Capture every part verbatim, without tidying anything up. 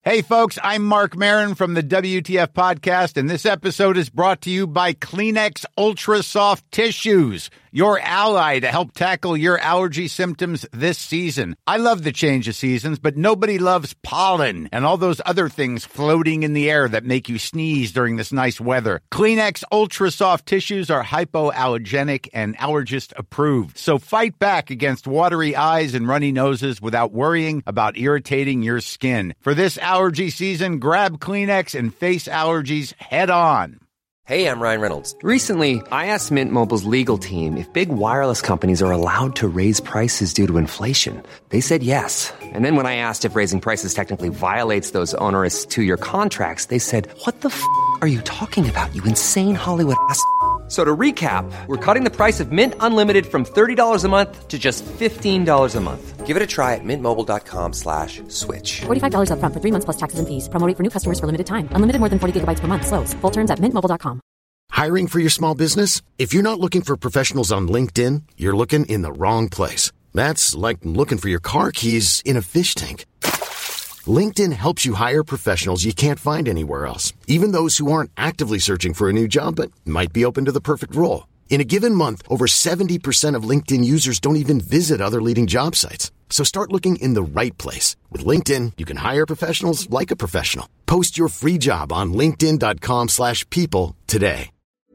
Hey, folks, I'm Mark Maron from the W T F Podcast, and this episode is brought to you by Kleenex Ultra Soft Tissues, your ally to help tackle your allergy symptoms this season. I love the change of seasons, but nobody loves pollen and all those other things floating in the air that make you sneeze during this nice weather. Kleenex Ultra Soft Tissues are hypoallergenic and allergist approved, so fight back against watery eyes and runny noses without worrying about irritating your skin. For this allergy season, grab Kleenex and face allergies head on. Hey, I'm Ryan Reynolds. Recently, I asked Mint Mobile's legal team if big wireless companies are allowed to raise prices due to inflation. They said yes. And then when I asked if raising prices technically violates those onerous two-year contracts, they said, what the f*** are you talking about, you insane Hollywood ass f- So to recap, we're cutting the price of Mint Unlimited from thirty dollars a month to just fifteen dollars a month. Give it a try at mintmobile.com slash switch. forty-five dollars up front for three months plus taxes and fees. Promo rate for new customers for limited time. Unlimited more than forty gigabytes per month. Slows full terms at mint mobile dot com. Hiring for your small business? If you're not looking for professionals on LinkedIn, you're looking in the wrong place. That's like looking for your car keys in a fish tank. LinkedIn helps you hire professionals you can't find anywhere else, even those who aren't actively searching for a new job but might be open to the perfect role. In a given month, over seventy percent of LinkedIn users don't even visit other leading job sites. So start looking in the right place. With LinkedIn, you can hire professionals like a professional. Post your free job on linkedin.com slash people today.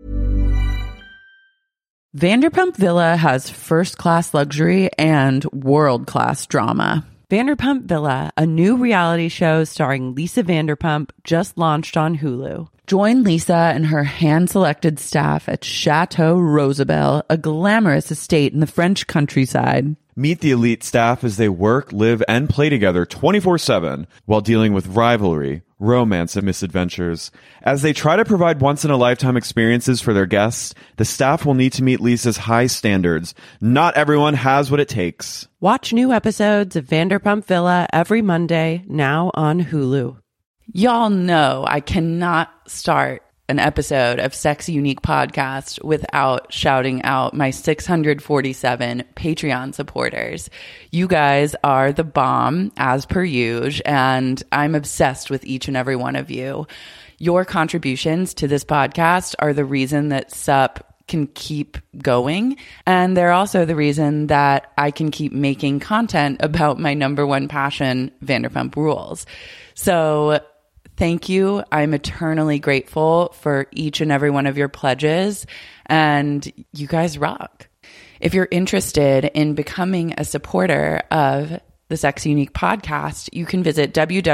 Vanderpump Villa has first-class luxury and world-class drama. Vanderpump Villa, a new reality show starring Lisa Vanderpump, just launched on Hulu. Join Lisa and her hand-selected staff at Chateau Rosabelle, a glamorous estate in the French countryside. Meet the elite staff as they work, live, and play together twenty-four seven while dealing with rivalry, romance, and misadventures. As they try to provide once-in-a-lifetime experiences for their guests, the staff will need to meet Lisa's high standards. Not everyone has what it takes. Watch new episodes of Vanderpump Villa every Monday, now on Hulu. Y'all know I cannot start an episode of Sexy Unique Podcast without shouting out my six hundred forty-seven Patreon supporters. You guys are the bomb, as per usual, and I'm obsessed with each and every one of you. Your contributions to this podcast are the reason that S U P can keep going, and they're also the reason that I can keep making content about my number one passion, Vanderpump Rules. So thank you. I'm eternally grateful for each and every one of your pledges, and you guys rock. If you're interested in becoming a supporter of the Sexy Unique Podcast, you can visit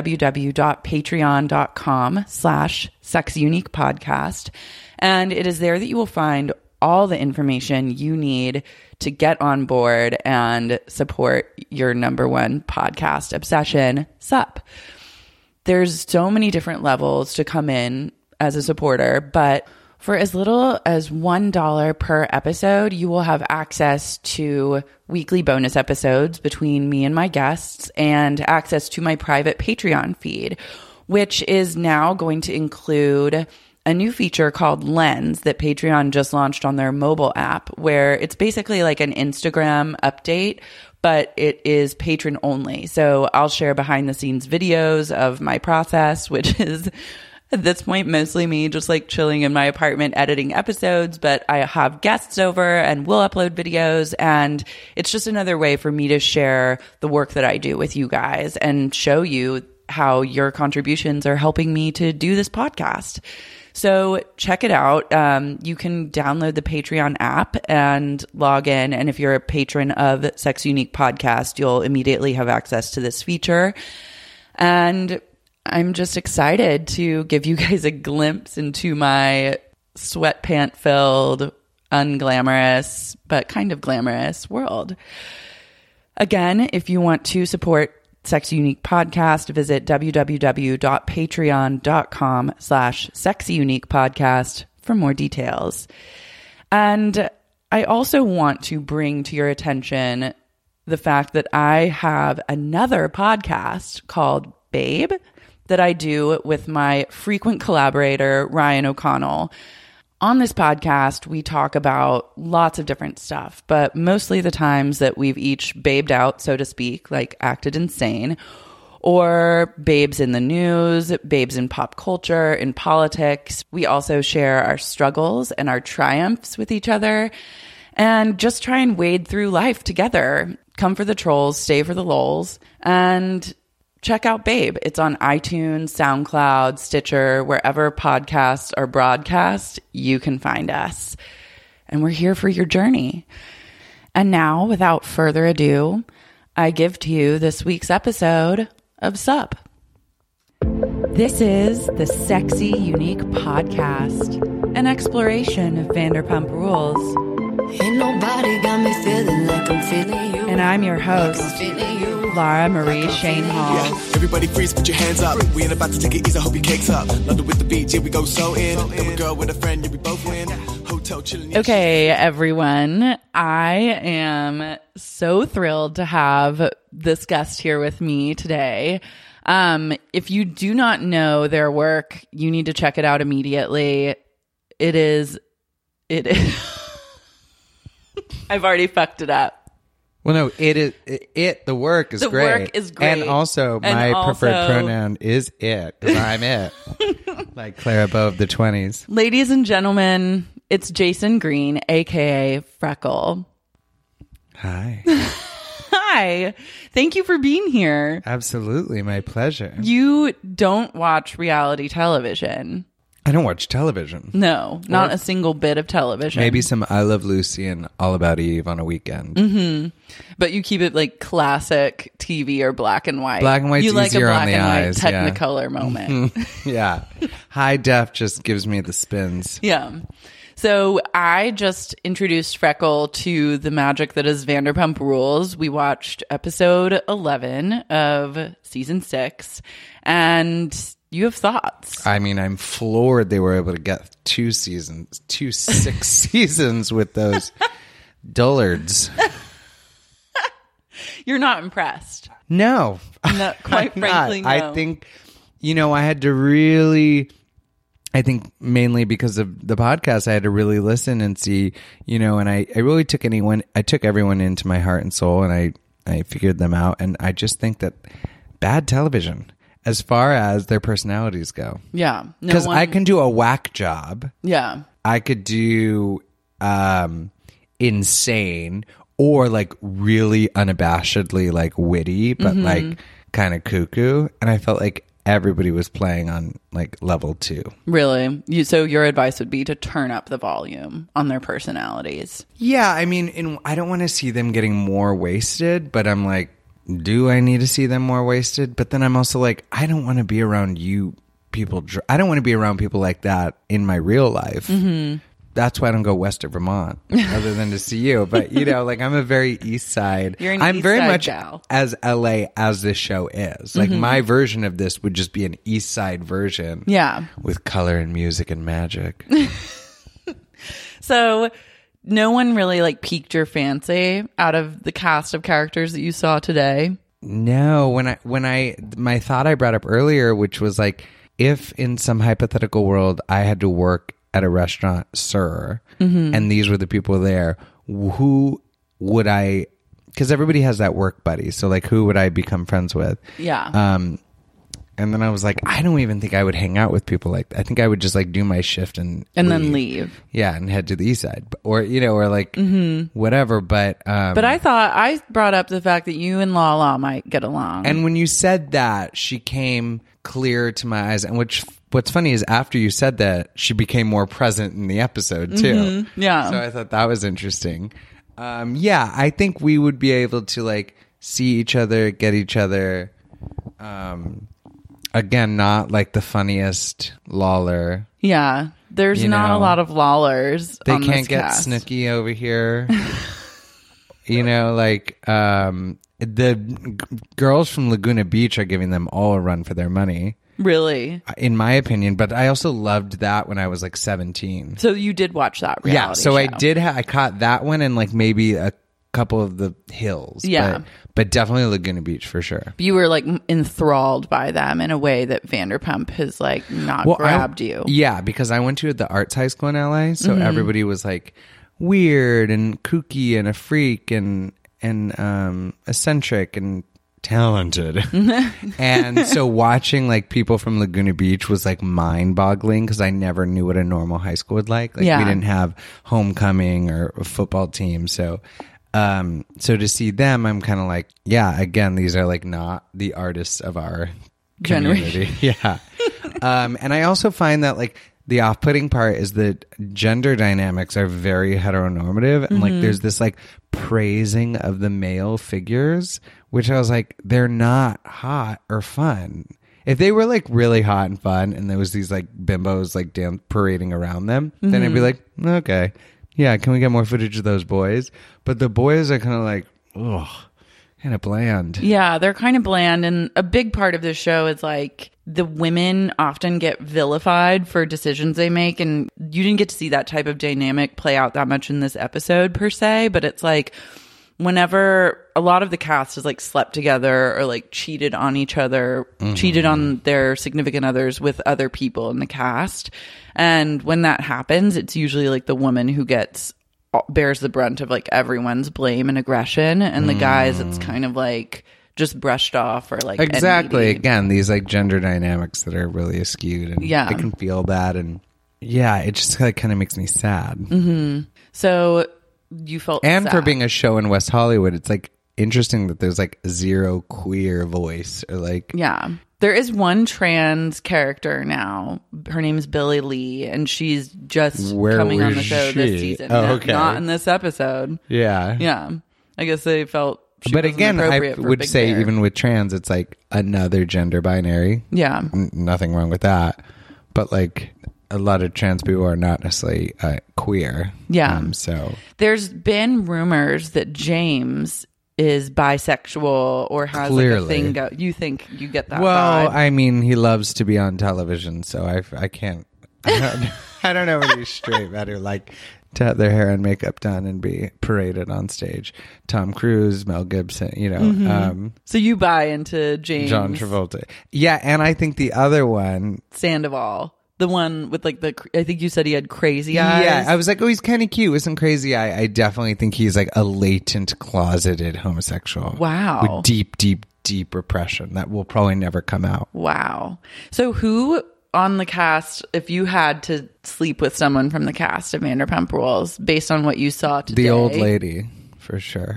www.patreon.com slash Sexy Unique Podcast, and it is there that you will find all the information you need to get on board and support your number one podcast obsession, S U P. There's so many different levels to come in as a supporter, but for as little as one dollar per episode, you will have access to weekly bonus episodes between me and my guests and access to my private Patreon feed, which is now going to include a new feature called Lens that Patreon just launched on their mobile app, where it's basically like an Instagram update, but it is patron only. So I'll share behind the scenes videos of my process, which is at this point mostly me just like chilling in my apartment editing episodes, but I have guests over and will upload videos, and it's just another way for me to share the work that I do with you guys and show you how your contributions are helping me to do this podcast. So check it out. Um, you can download the Patreon app and log in. And if you're a patron of Sex Unique Podcast, you'll immediately have access to this feature. And I'm just excited to give you guys a glimpse into my sweatpant-filled, unglamorous, but kind of glamorous world. Again, if you want to support Sexy Unique Podcast, visit www.patreon.com slash Sexy Unique Podcast for more details. And I also want to bring to your attention the fact that I have another podcast called Babe that I do with my frequent collaborator, Ryan O'Connell. On this podcast, we talk about lots of different stuff, but mostly the times that we've each babed out, so to speak, like acted insane, or babes in the news, babes in pop culture, in politics. We also share our struggles and our triumphs with each other and just try and wade through life together. Come for the trolls, stay for the lols, and check out Babe. It's on iTunes, SoundCloud, Stitcher, wherever podcasts are broadcast, you can find us. And we're here for your journey. And now, without further ado, I give to you this week's episode of Sup. This is the Sexy Unique Podcast, an exploration of Vanderpump Rules. Ain't nobody got me feeling like I'm feeling you. And I'm your host, Laura Marie Shane Hall. Yeah, everybody freeze, put your hands up. We ain't about to take it easy, I hope your cake's up. London with the beach, here we go so in. Then we go with a friend, yeah, we both win. Hotel chilling. Okay, everyone. I am so thrilled to have this guest here with me today. Um, if you do not know their work, you need to check it out immediately. It is, it is, I've already fucked it up. Well, no, it is it, it. The work is The great. work is great. And also, And my also- preferred pronoun is it because I'm it, like Clara Bow of the twenties. Ladies and gentlemen, it's Jason Green, aka Freckle. Hi, Hi. Thank you for being here. absolutely, my pleasure. You don't watch reality television. I don't watch television. No, not a single bit of television. Maybe some I Love Lucy and All About Eve on a weekend. Mm-hmm. But you keep it like classic T V or black and white. Black and white's You like a easier black on the and eyes, white yeah. Technicolor moment. Yeah, high def just gives me the spins. Yeah. So I just introduced Freckle to the magic that is Vanderpump Rules. We watched episode eleven of season six, and you have thoughts. I mean, I'm floored they were able to get two seasons, two six seasons with those dullards. You're not impressed. No, No, quite I'm frankly, not. no. I think, you know, I had to really, I think mainly because of the podcast, I had to really listen and see, you know, and I, I really took anyone, I took everyone into my heart and soul and I, I figured them out. And I just think that bad television, as far as their personalities go. Yeah. No Because one- I can do a whack job. Yeah. I could do um, insane or like really unabashedly like witty, but Mm-hmm. like kind of cuckoo. And I felt like everybody was playing on like level two. Really? You, so your advice would be to turn up the volume on their personalities. Yeah, I mean, in, I don't want to see them getting more wasted, but I'm like, do I need to see them more wasted? But then I'm also like, I don't want to be around you people. dr- I don't want to be around people like that in my real life. Mm-hmm. That's why I don't go west of Vermont, other than to see you. But you know, like I'm a very East Side. You're an I'm East very Side much gal. as L A as this show is. Like my version of this would just be an East Side version. Yeah. With color and music and magic. So no one really like piqued your fancy out of the cast of characters that you saw today. No, when I when I my thought I brought up earlier, which was like, if in some hypothetical world I had to work at a restaurant, sir, Mm-hmm. and these were the people there, who would I? Because everybody has that work buddy, so like, who would I become friends with? Yeah. Um, and then I was like, I don't even think I would hang out with people like that. I think I would just like do my shift and and then leave. Yeah, and head to the east side, or you know, or like whatever. But um, But I thought I brought up the fact that you and Lala might get along. And when you said that, she came clear to my eyes. And which what's funny is after you said that, she became more present in the episode too. Mm-hmm. Yeah. So I thought that was interesting. Um, yeah, I think we would be able to like see each other, get each other. Um, again, not like the funniest Lawler. yeah. There's You not know, a lot of Lawlers. They on can't this get cast. Snooki over here. You know, like um, the g- girls from Laguna Beach are giving them all a run for their money, Really? in my opinion. But I also loved that when I was like seventeen. So you did watch that reality Yeah, so I show. did. Ha- I caught that one and like maybe a couple of the hills. Yeah. but, but definitely Laguna Beach for sure. You were like enthralled by them in a way that Vanderpump has like not I- grabbed you. Yeah, because I went to the arts high school in L A, so Mm-hmm. everybody was like weird and kooky and a freak and and um, eccentric and talented. And so watching like people from Laguna Beach was like mind boggling because I never knew what a normal high school would like. Like Yeah. we didn't have homecoming or a football team. So, um, so to see them, I'm kind of like, yeah, again, these are like not the artists of our community. Yeah. um, and I also find that like the off-putting part is that gender dynamics are very heteronormative. And like there's this like praising of the male figures, which I was like, they're not hot or fun. If they were like really hot and fun and there was these like bimbos like dance parading around them, mm-hmm. then I'd be like, okay, yeah, can we get more footage of those boys? But the boys are kind of like, ugh, kind of bland. Yeah, they're kind of bland. And a big part of this show is like the women often get vilified for decisions they make. And you didn't get to see that type of dynamic play out that much in this episode per se. But it's like whenever a lot of the cast has like slept together or like cheated on each other, mm-hmm. cheated on their significant others with other people in the cast. And when that happens, it's usually like the woman who gets bears the brunt of like everyone's blame and aggression, and the Mm. guys it's kind of like just brushed off or like exactly envy. Again, these like gender dynamics that are really skewed, and Yeah. I can feel that, and yeah, it just like kind of makes me sad. Mm-hmm. So you felt And sad. for being a show in West Hollywood, it's like interesting that there's like zero queer voice or like Yeah. There is one trans character now. Her name's Billy Lee, and she's just Where coming on was the show she? this season. Oh, No, okay. Not in this episode. yeah, Yeah. I guess they felt she but wasn't again, I appropriate for would Big say Bear. even with trans, it's like another gender binary. Yeah. N- nothing wrong with that, but like a lot of trans people are not necessarily uh, queer. Yeah. Um, so There's been rumors that James is bisexual or has like a Clearly. thing go. You think you get that well, vibe? I mean, he loves to be on television, so I, I can't. I don't, I don't know any straight men who like to have their hair and makeup done and be paraded on stage. Tom Cruise, Mel Gibson, you know, Mhm. um, So you buy into James John Travolta. Yeah, and I think the other one, Sandoval, the one with like the I think you said he had crazy eyes. yeah, I was like, oh, he's kind of cute with some crazy eye. I definitely think he's like a latent, closeted homosexual. Wow. With deep, deep, deep repression that will probably never come out. Wow. So who on the cast, if you had to sleep with someone from the cast of Vanderpump Rules, based on what you saw today? The old lady, for sure.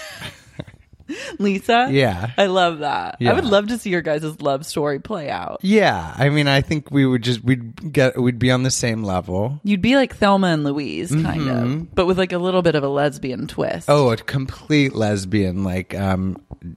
Lisa? Yeah. I love that. Yeah. I would love to see your guys' love story play out. Yeah, I mean, I think we would just we'd get we'd be on the same level. You'd be like Thelma and Louise, kind Mhm. of, but with like a little bit of a lesbian twist. Oh, a complete lesbian, like um,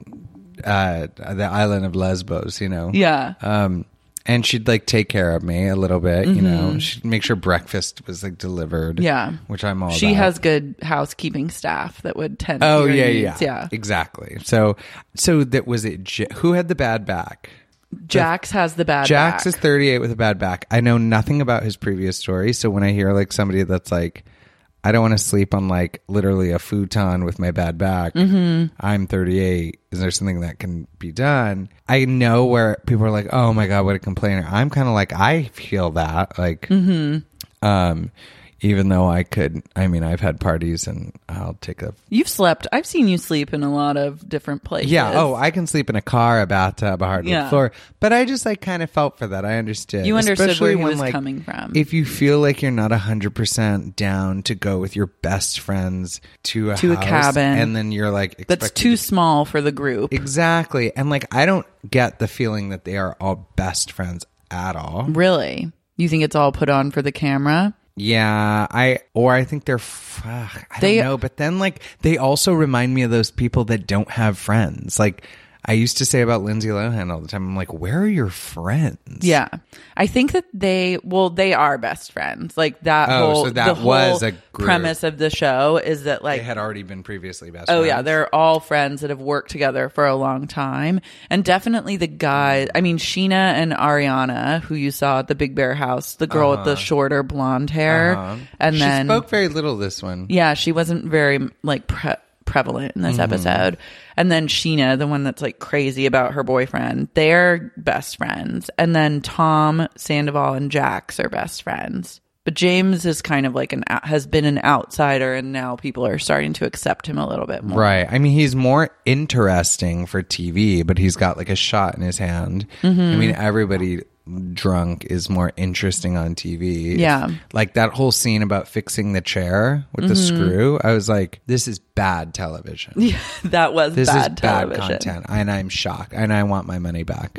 uh, the island of Lesbos, you know. Yeah. Um, and she'd like take care of me a little bit, you know. Mhm. She'd make sure breakfast was like delivered. Yeah. which I'm all. She about. has good housekeeping staff that would tend to Oh your yeah, needs. yeah, yeah. exactly. So, so that was it. J- who had the bad back? Jax has the bad Jax back. is thirty-eight with a bad back. I know nothing about his previous story, so when I hear like somebody that's like, I don't want to sleep on like literally a futon with my bad back. Mm-hmm. I'm thirty-eight. Is there something that can be done? I know where people are like, oh my God, what a complainer. I'm kind of like, I feel that. Like, Mm-hmm. um, even though I could, I mean, I've had parties and I'll take a. You've slept. I've seen you sleep in a lot of different places. Yeah. Oh, I can sleep in a car, a bathtub, a hardwood Yeah. floor. But I just like kind of felt for that. I understood. You understood Especially where he when, was like, coming from. If you feel like you're not one hundred percent down to go with your best friends to a To a house, cabin. and then you're like That's expected too to- small for the group. Exactly. And like I don't get the feeling that they are all best friends at all. Really? You think it's all put on for the camera? Yeah, I or I think they're fuck, I They- don't know, but then like they also remind me of those people that don't have friends. Like I used to say about Lindsay Lohan all the time. I'm like, where are your friends? Yeah. I think that they, well, they are best friends. Like that Oh, whole, so that the whole was a group. premise of the show is that like, They had already been previously best oh friends. yeah, they're all friends that have worked together for a long time. And definitely the guy, I mean, Sheena and Ariana, who you saw at the Big Bear house, the girl with the Uh-huh. shorter blonde hair. Uh-huh. And she then, spoke very little this one. yeah, she wasn't very like pre- prevalent in this Mhm. episode. And then Sheena, the one that's like crazy about her boyfriend, they're best friends. And then Tom, Sandoval, and Jax are best friends. But James is kind of like an has been an outsider, and now people are starting to accept him a little bit more. Right. I mean, he's more interesting for T V, but he's got like a shot in his hand. Mm-hmm. I mean, everybody drunk is more interesting on T V. Yeah. Like that whole scene about fixing the chair with the Mm-hmm. screw. I was like, this is bad television. Yeah, that was This bad is bad television. content. And I'm shocked. And I want my money back.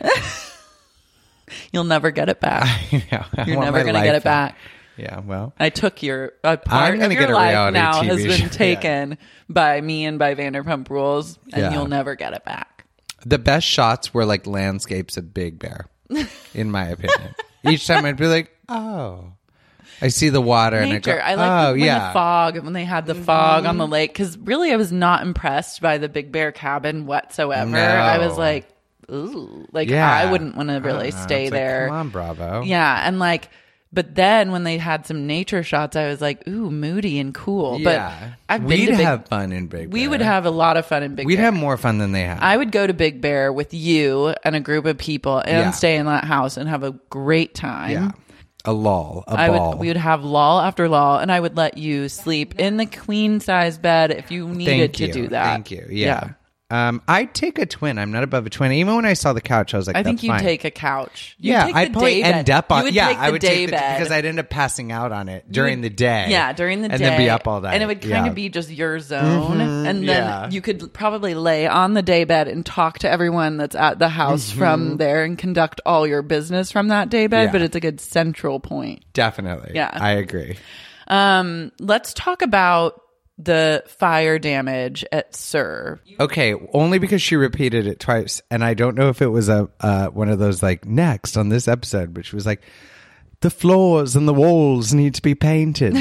You'll never get it back. I know. I You're want never my going to life get it back. Yeah, well. I took your a part I'm gonna of your get a life reality now T V has been show. taken by me and by Vanderpump Rules, and Yeah. you'll never get it back. The best shots were like landscapes of Big Bear, in my opinion. Each time I'd be like, oh. I see the water and I go, Nature. I like oh, when yeah. Mm-hmm. the fog, when they had the fog on the lake, because really I was not impressed by the Big Bear cabin whatsoever. No. I was like, ooh, like Yeah. I wouldn't want to really Uh-uh. stay It's like, there. come on, Bravo. Yeah, and like, but then when they had some nature shots, I was like, ooh, moody and cool. Yeah. But I've been We'd to Big, have fun in Big Bear. we would have a lot of fun in Big We'd Bear. have more fun than they have. I would go to Big Bear with you and a group of people and Yeah. stay in that house and have a great time. yeah. A lull, a I ball. would we would have lull after lull, and I would let you sleep in the queen size bed if you needed Thank to you. do that. Thank you. Yeah. Um, I'd take a twin. I'm not above a twin. Even when I saw the couch, I was like, I think that's you'd fine. take a couch. You'd yeah, take I'd the probably day end bed. up on. You would yeah, take the I would day take the, bed because I'd end up passing out on it during would- the day. Yeah, during the and day, then be up all night, and it would kind yeah. of be just your zone, and then yeah. you could probably lay on the day bed and talk to everyone that's at the house from there and conduct all your business from that day bed. Yeah. But it's a good central point. Definitely. Yeah. I agree. Um, let's talk about the fire damage at Sir. Okay, only because she repeated it twice, and I don't know if it was a uh, one of those like next on this episode, but she was like, "The floors and the walls need to be painted."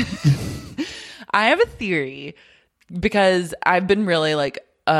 I have a theory because I've been really like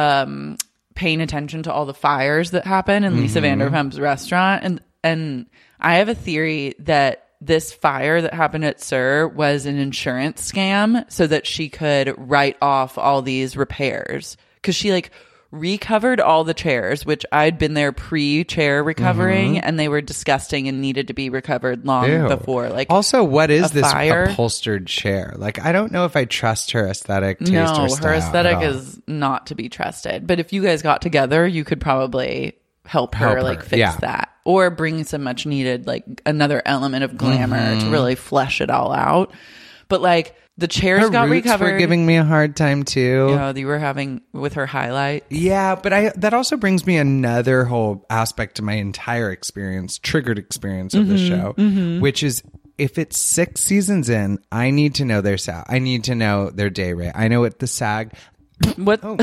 um paying attention to all the fires that happen in Lisa Vanderpump's restaurant, and and I have a theory that this fire that happened at Sir was an insurance scam so that she could write off all these repairs, because she like recovered all the chairs, which I'd been there pre-chair recovering, and they were disgusting and needed to be recovered long Ew. before. Like, also, what is a this fire? upholstered chair? Like, I don't know if I trust her aesthetic taste no, or style her at aesthetic all. is not to be trusted. But if you guys got together, you could probably help her, Help her, like fix yeah. that, or bring some much needed like another element of glamour to really flesh it all out. But like the chairs Mm-hmm. Her got roots recovered. were giving me a hard time too. you know, you were having with her highlight. Yeah, but I that also brings me another whole aspect to my entire experience, triggered experience of the show, which is if it's six seasons in, I need to know their SAG. I need to know their day rate. I know what the SAG. What? Oh,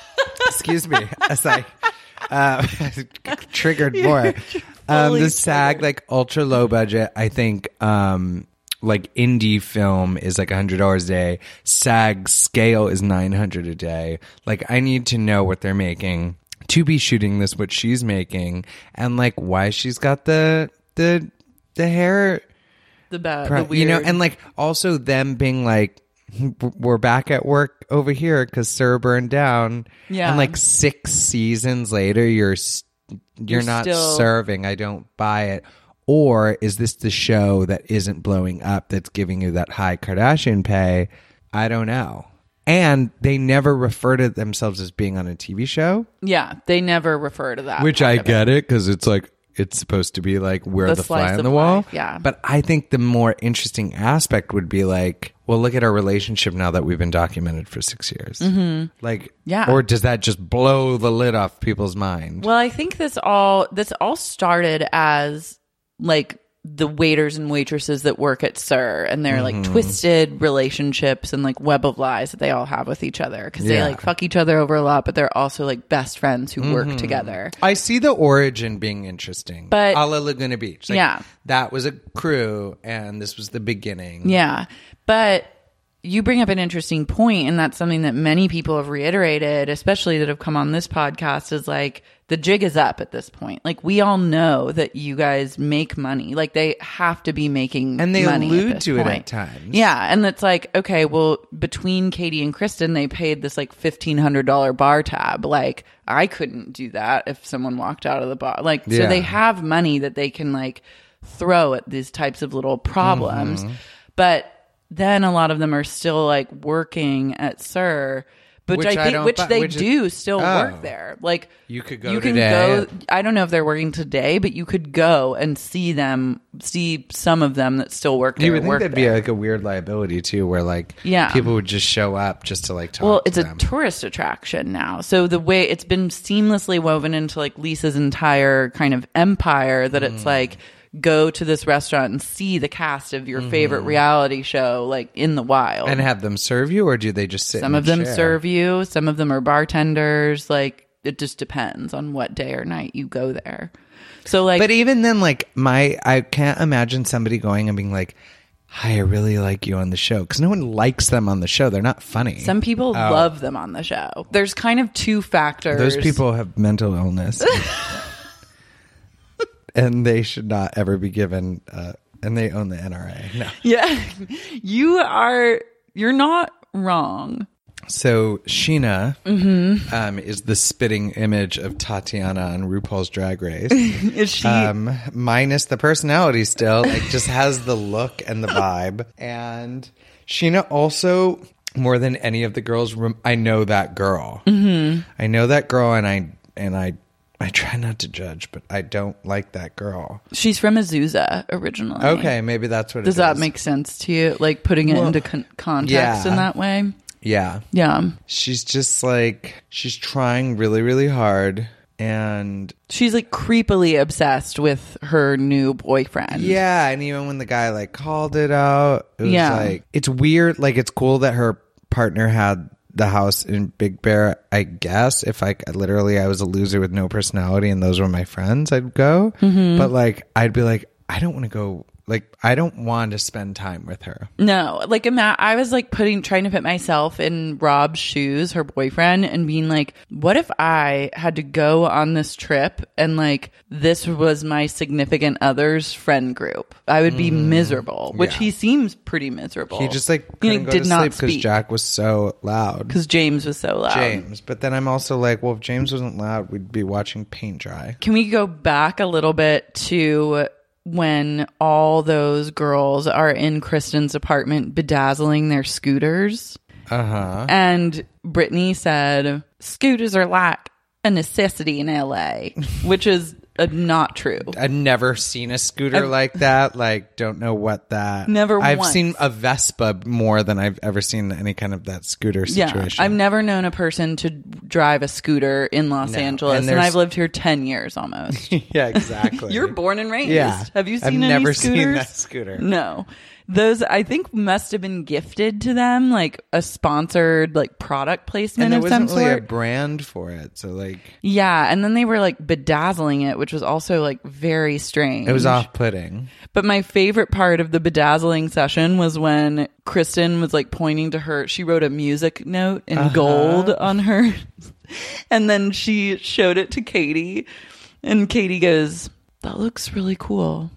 excuse me, as I uh, triggered more. Um, fully the SAG triggered. like ultra low budget. I think. Um, like indie film is like a hundred dollars a day. SAG scale is nine hundred a day. Like I need to know what they're making to be shooting this, what she's making, and like why she's got the the the hair, the bad, pro- the weird, you know, and like also them being like, we're back at work over here because Sir burned down. Yeah. and like six seasons later, you're s- you're, You're not still- serving. I don't buy it. Or is this the show that isn't blowing up that's giving you that high Kardashian pay? I don't know. And they never refer to themselves as being on a T V show. yeah, they never refer to that. Which part I of it. get it because it's like it's supposed to be like we're The the, slice fly on of the wall. life, yeah. But I think the more interesting aspect would be like, well, look at our relationship now that we've been documented for six years. Mm-hmm. Like, Yeah. Or does that just blow the lid off people's mind? Well, I think this all this all started as like the waiters and waitresses that work at Sir, and their like Mm-hmm. twisted relationships and like web of lies that they all have with each other, because they Yeah. like fuck each other over a lot, but they're also like best friends who Mm-hmm. work together. I see the origin being interesting, But- a la Laguna Beach. Like, Yeah. that was a crew, and this was the beginning. Yeah, but you bring up an interesting point, and that's something that many people have reiterated, especially that have come on this podcast, is like the jig is up at this point. Like we all know that you guys make money. Like they have to be making And they money at allude this to it point. at times. Yeah, and it's like, okay, well, between Katie and Kristen, they paid this like fifteen hundred dollars bar tab. Like I couldn't do that if someone walked out of the bar. Like so Yeah. they have money that they can like throw at these types of little problems. Mm-hmm. But then a lot of them are still like working at SUR. Which, Which I I think, don't which bu- they which is- do still Oh. work there. Like You could go you can today. go. I don't know if they're working today, but you could go and see them, see some of them that still work there. You would think work that'd there. be like a weird liability too, where like Yeah. people would just show up just to like talk. Well, to it's a them. tourist attraction now. So the way it's been seamlessly woven into like Lisa's entire kind of empire that it's Mm. like go to this restaurant and see the cast of your favorite Mm-hmm. reality show like in the wild. And have them serve you, or do they just sit? Some in of a them chair? serve you, some of them are bartenders. Like it just depends on what day or night you go there. So like But even then, like my, I can't imagine somebody going and being like, "Hi, I really like you on the show," because no one likes them on the show. They're not funny. some people Oh. love them on the show. There's kind of two factors. Those people have mental illness, and they should not ever be given. Uh, and they own the N R A. No. Yeah. You are you're not wrong. So Sheena Mm-hmm. um, is the spitting image of Tatiana on RuPaul's Drag Race. Is she um, minus the personality still, like just has the look and the vibe. And Sheena also, more than any of the girls, rem- I know that girl. Mm-hmm. I know that girl, and I and I I try not to judge, but I don't like that girl. She's from Azusa originally. Okay, maybe that's what. Does it that is. make sense to you? Like putting it Well, into con- context yeah. in that way? Yeah, Yeah. she's just like she's trying really, really hard, and She's like creepily obsessed with her new boyfriend. yeah, and even when the guy like called it out, it was Yeah. like it's weird. Like it's cool that her partner had the house in Big Bear. I guess if I literally I was a loser with no personality and those were my friends, I'd go. Mm-hmm. But like I'd be like, I don't want to go. Like I don't want to spend time with her. No, like ima- I was like putting, trying to put myself in Rob's shoes, her boyfriend, and being like, what if I had to go on this trip and like this was my significant other's friend group? I would be miserable, which yeah. he seems pretty miserable. He just like He, couldn't like, go did to not sleep because speak Jack was so loud. because James was so loud. James. But then I'm also like, well, if James wasn't loud, we'd be watching paint dry. Can we go back a little bit to when all those girls are in Kristen's apartment bedazzling their scooters? Uh huh. And Brittany said, scooters are like a necessity in L A, which is uh, not true. I've never seen a scooter I've- like that. Like, don't know what that. Never I've once. seen a Vespa more than I've ever seen any kind of that scooter Yeah, situation. I've never known a person to drive a scooter in Los No. Angeles, And and, there's- I've lived here ten years almost. yeah, exactly. You're born and raised. Yeah. Have you I've seen any never scooters? seen that scooter. No. Those I think must have been gifted to them, like a sponsored like product placement and there of some wasn't really sort. a brand for it, so like Yeah, and then they were like bedazzling it, which was also like very strange. it was off-putting. But my favorite part of the bedazzling session was when Kristen was like pointing to her. She wrote a music note in Uh-huh. gold on her, and then she showed it to Katie, and Katie goes, "That looks really cool."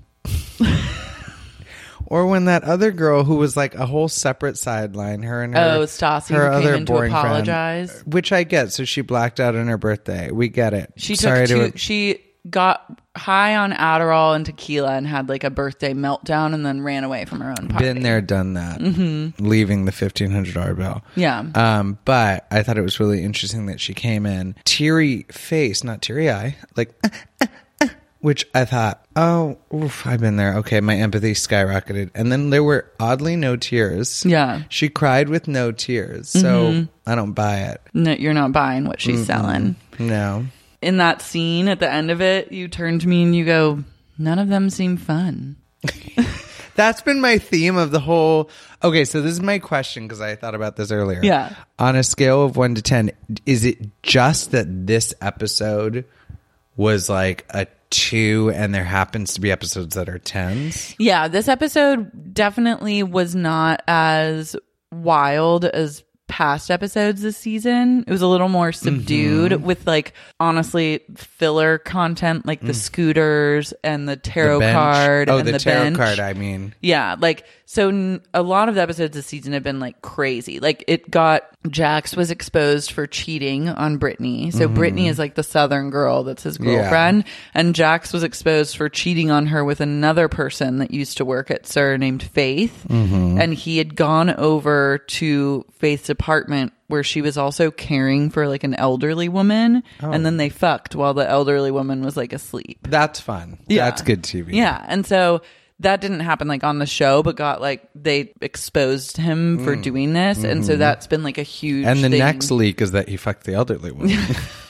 Or when that other girl who was like a whole separate sideline, her and her Oh, Stassi, her who came other in to boring friend, apologize. which I get. So she blacked out on her birthday. We get it. She Sorry took to two, she got high on Adderall and tequila and had like a birthday meltdown and then ran away from her own party. been there, done that. Mm-hmm. Leaving the fifteen hundred dollar bill. Yeah. Um, but I thought it was really interesting that she came in teary face, not teary eye, like, uh, uh, uh, which I thought, oh, oof, I've been there. Okay, my empathy skyrocketed. And then there were oddly no tears. Yeah. She cried with no tears. So Mm-hmm. I don't buy it. No, you're not buying what she's selling. No. In that scene at the end of it, you turn to me and you go, none of them seem fun. That's been my theme of the whole. Okay, so this is my question because I thought about this earlier. Yeah. On a scale of one to ten, is it just that this episode was like a two and there happens to be episodes that are tens? Yeah, this episode definitely was not as wild as past episodes this season. It was a little more subdued Mm-hmm. with like honestly filler content like the scooters and the tarot The bench. card Oh, and the, the, tarot bench. card, I mean. Yeah, like so n- a lot of the episodes this season have been like crazy. Like it got Jax was exposed for cheating on Brittany. So Mm-hmm. Brittany is like the southern girl that's his girlfriend, and Jax was exposed for cheating on her with another person that used to work at S U R named Faith. Mm-hmm. And he had gone over to Faith's apartment where she was also caring for like an elderly woman, Oh. and then they fucked while the elderly woman was like asleep. That's fun. Yeah. That's good T V. Yeah. And so that didn't happen like on the show, but got like they exposed him for doing this. And so that's been like a huge Mm. And the thing. next leak is that he fucked the elderly woman.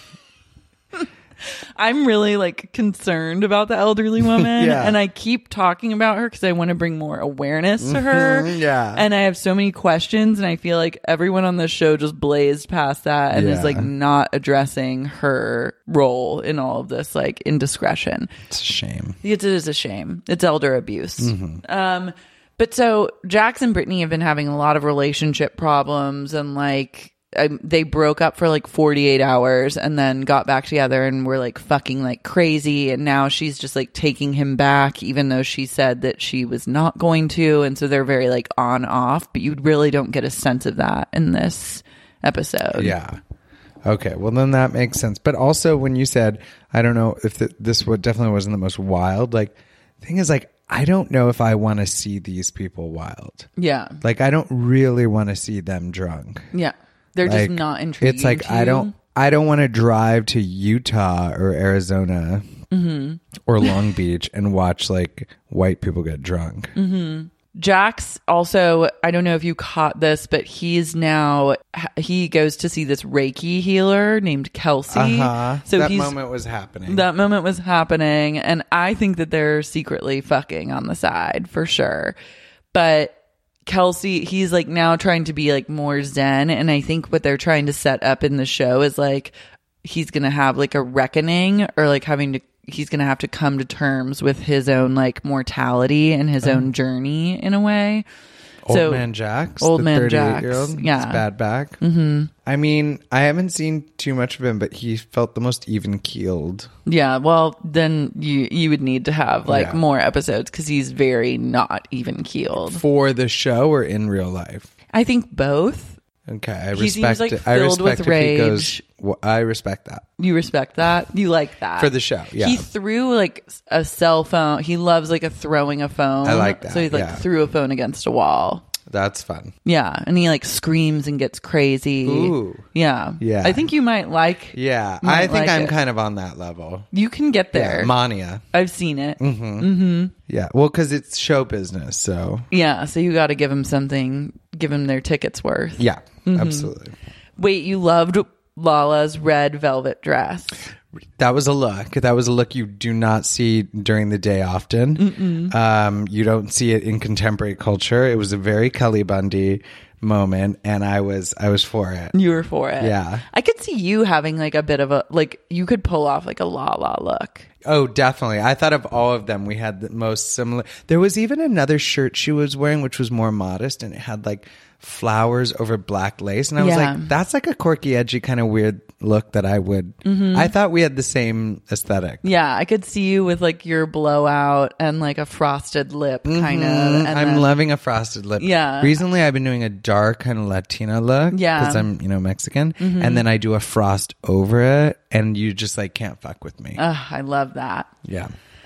I'm really like concerned about the elderly woman. Yeah. And I keep talking about her because I want to bring more awareness to her. Mhm, yeah. And I have so many questions, and I feel like everyone on this show just blazed past that and is Yeah. like not addressing her role in all of this like indiscretion. It's a shame. It is a shame. It's elder abuse. Mm-hmm. Um, but so Jax and Brittany have been having a lot of relationship problems, and like um, they broke up for like forty-eight hours and then got back together and were like fucking like crazy. And now she's just like taking him back, even though she said that she was not going to. And so they're very like on off, but you really don't get a sense of that in this episode. Yeah. Okay. Well, then that makes sense. But also, when you said, I don't know if the, this would definitely wasn't the most wild. Like, the thing is, like, I don't know if I want to see these people wild. Yeah. Like, I don't really want to see them drunk. Yeah. They're Like, just not intriguing. It's like to I you. don't. I don't want to drive to Utah or Arizona Mm-hmm. or Long Beach and watch like white people get drunk. Mm-hmm. Jax also, I don't know if you caught this, but he's now, he goes to see this Reiki healer named Kelsey. Uh-huh. So that he's, moment was happening. That moment was happening. And I think that they're secretly fucking on the side for sure. But Kelsey, he's like now trying to be like more zen. And I think what they're trying to set up in the show is like, he's going to have like a reckoning, or like having to, he's going to have to come to terms with his own like mortality and his own journey in a way. Old so, man Jax, old the man Jax, thirty-eight-year-old, yeah, his bad back. Mm-hmm. I mean, I haven't seen too much of him, but he felt the most even keeled. Yeah, well, then you you would need to have like Yeah. more episodes because he's very not even keeled For the show or in real life? I think both. Okay, I He seems, respect like, it. I filled respect with if he rage. goes. Well, I respect that. You respect that? You like that? For the show, yeah. He threw like a cell phone. He loves like a throwing a phone. I like that, So he like yeah. threw a phone against a wall. That's fun. Yeah, and he like screams and gets crazy. Ooh. Yeah. Yeah. I think you might like. Yeah, might I think like I'm it. kind of on that level. You can get there. Yeah, mania. I've seen it. Mm-hmm. Mm-hmm. Yeah, well, because it's show business, so Yeah, so you got to give him something. Give him their tickets worth. yeah, Mhm. absolutely. Wait, you loved Lala's red velvet dress. That was a look. That was a look you do not see during the day often. Um, you don't see it in contemporary culture. It was a very Kelly Bundy moment, and I was I was for it. You were for it. Yeah. I could see you having like a bit of a, like, you could pull off like a Lala look. Oh, definitely. I thought of all of them. We had the most similar. There was even another shirt she was wearing, which was more modest, and it had like flowers over black lace. And I was Yeah. like, that's like a quirky, edgy, kind of weird look that I would. Mhm. I thought we had the same aesthetic. Yeah, I could see you with like your blowout and like a frosted lip kind of. Mhm. And I'm then- loving a frosted lip. Yeah. Recently, I've been doing a dark kind of Latina look. Yeah. Because I'm, you know, Mexican. Mhm. And then I do a frost over it, and you just like can't fuck with me. Ugh, I love that. Yeah.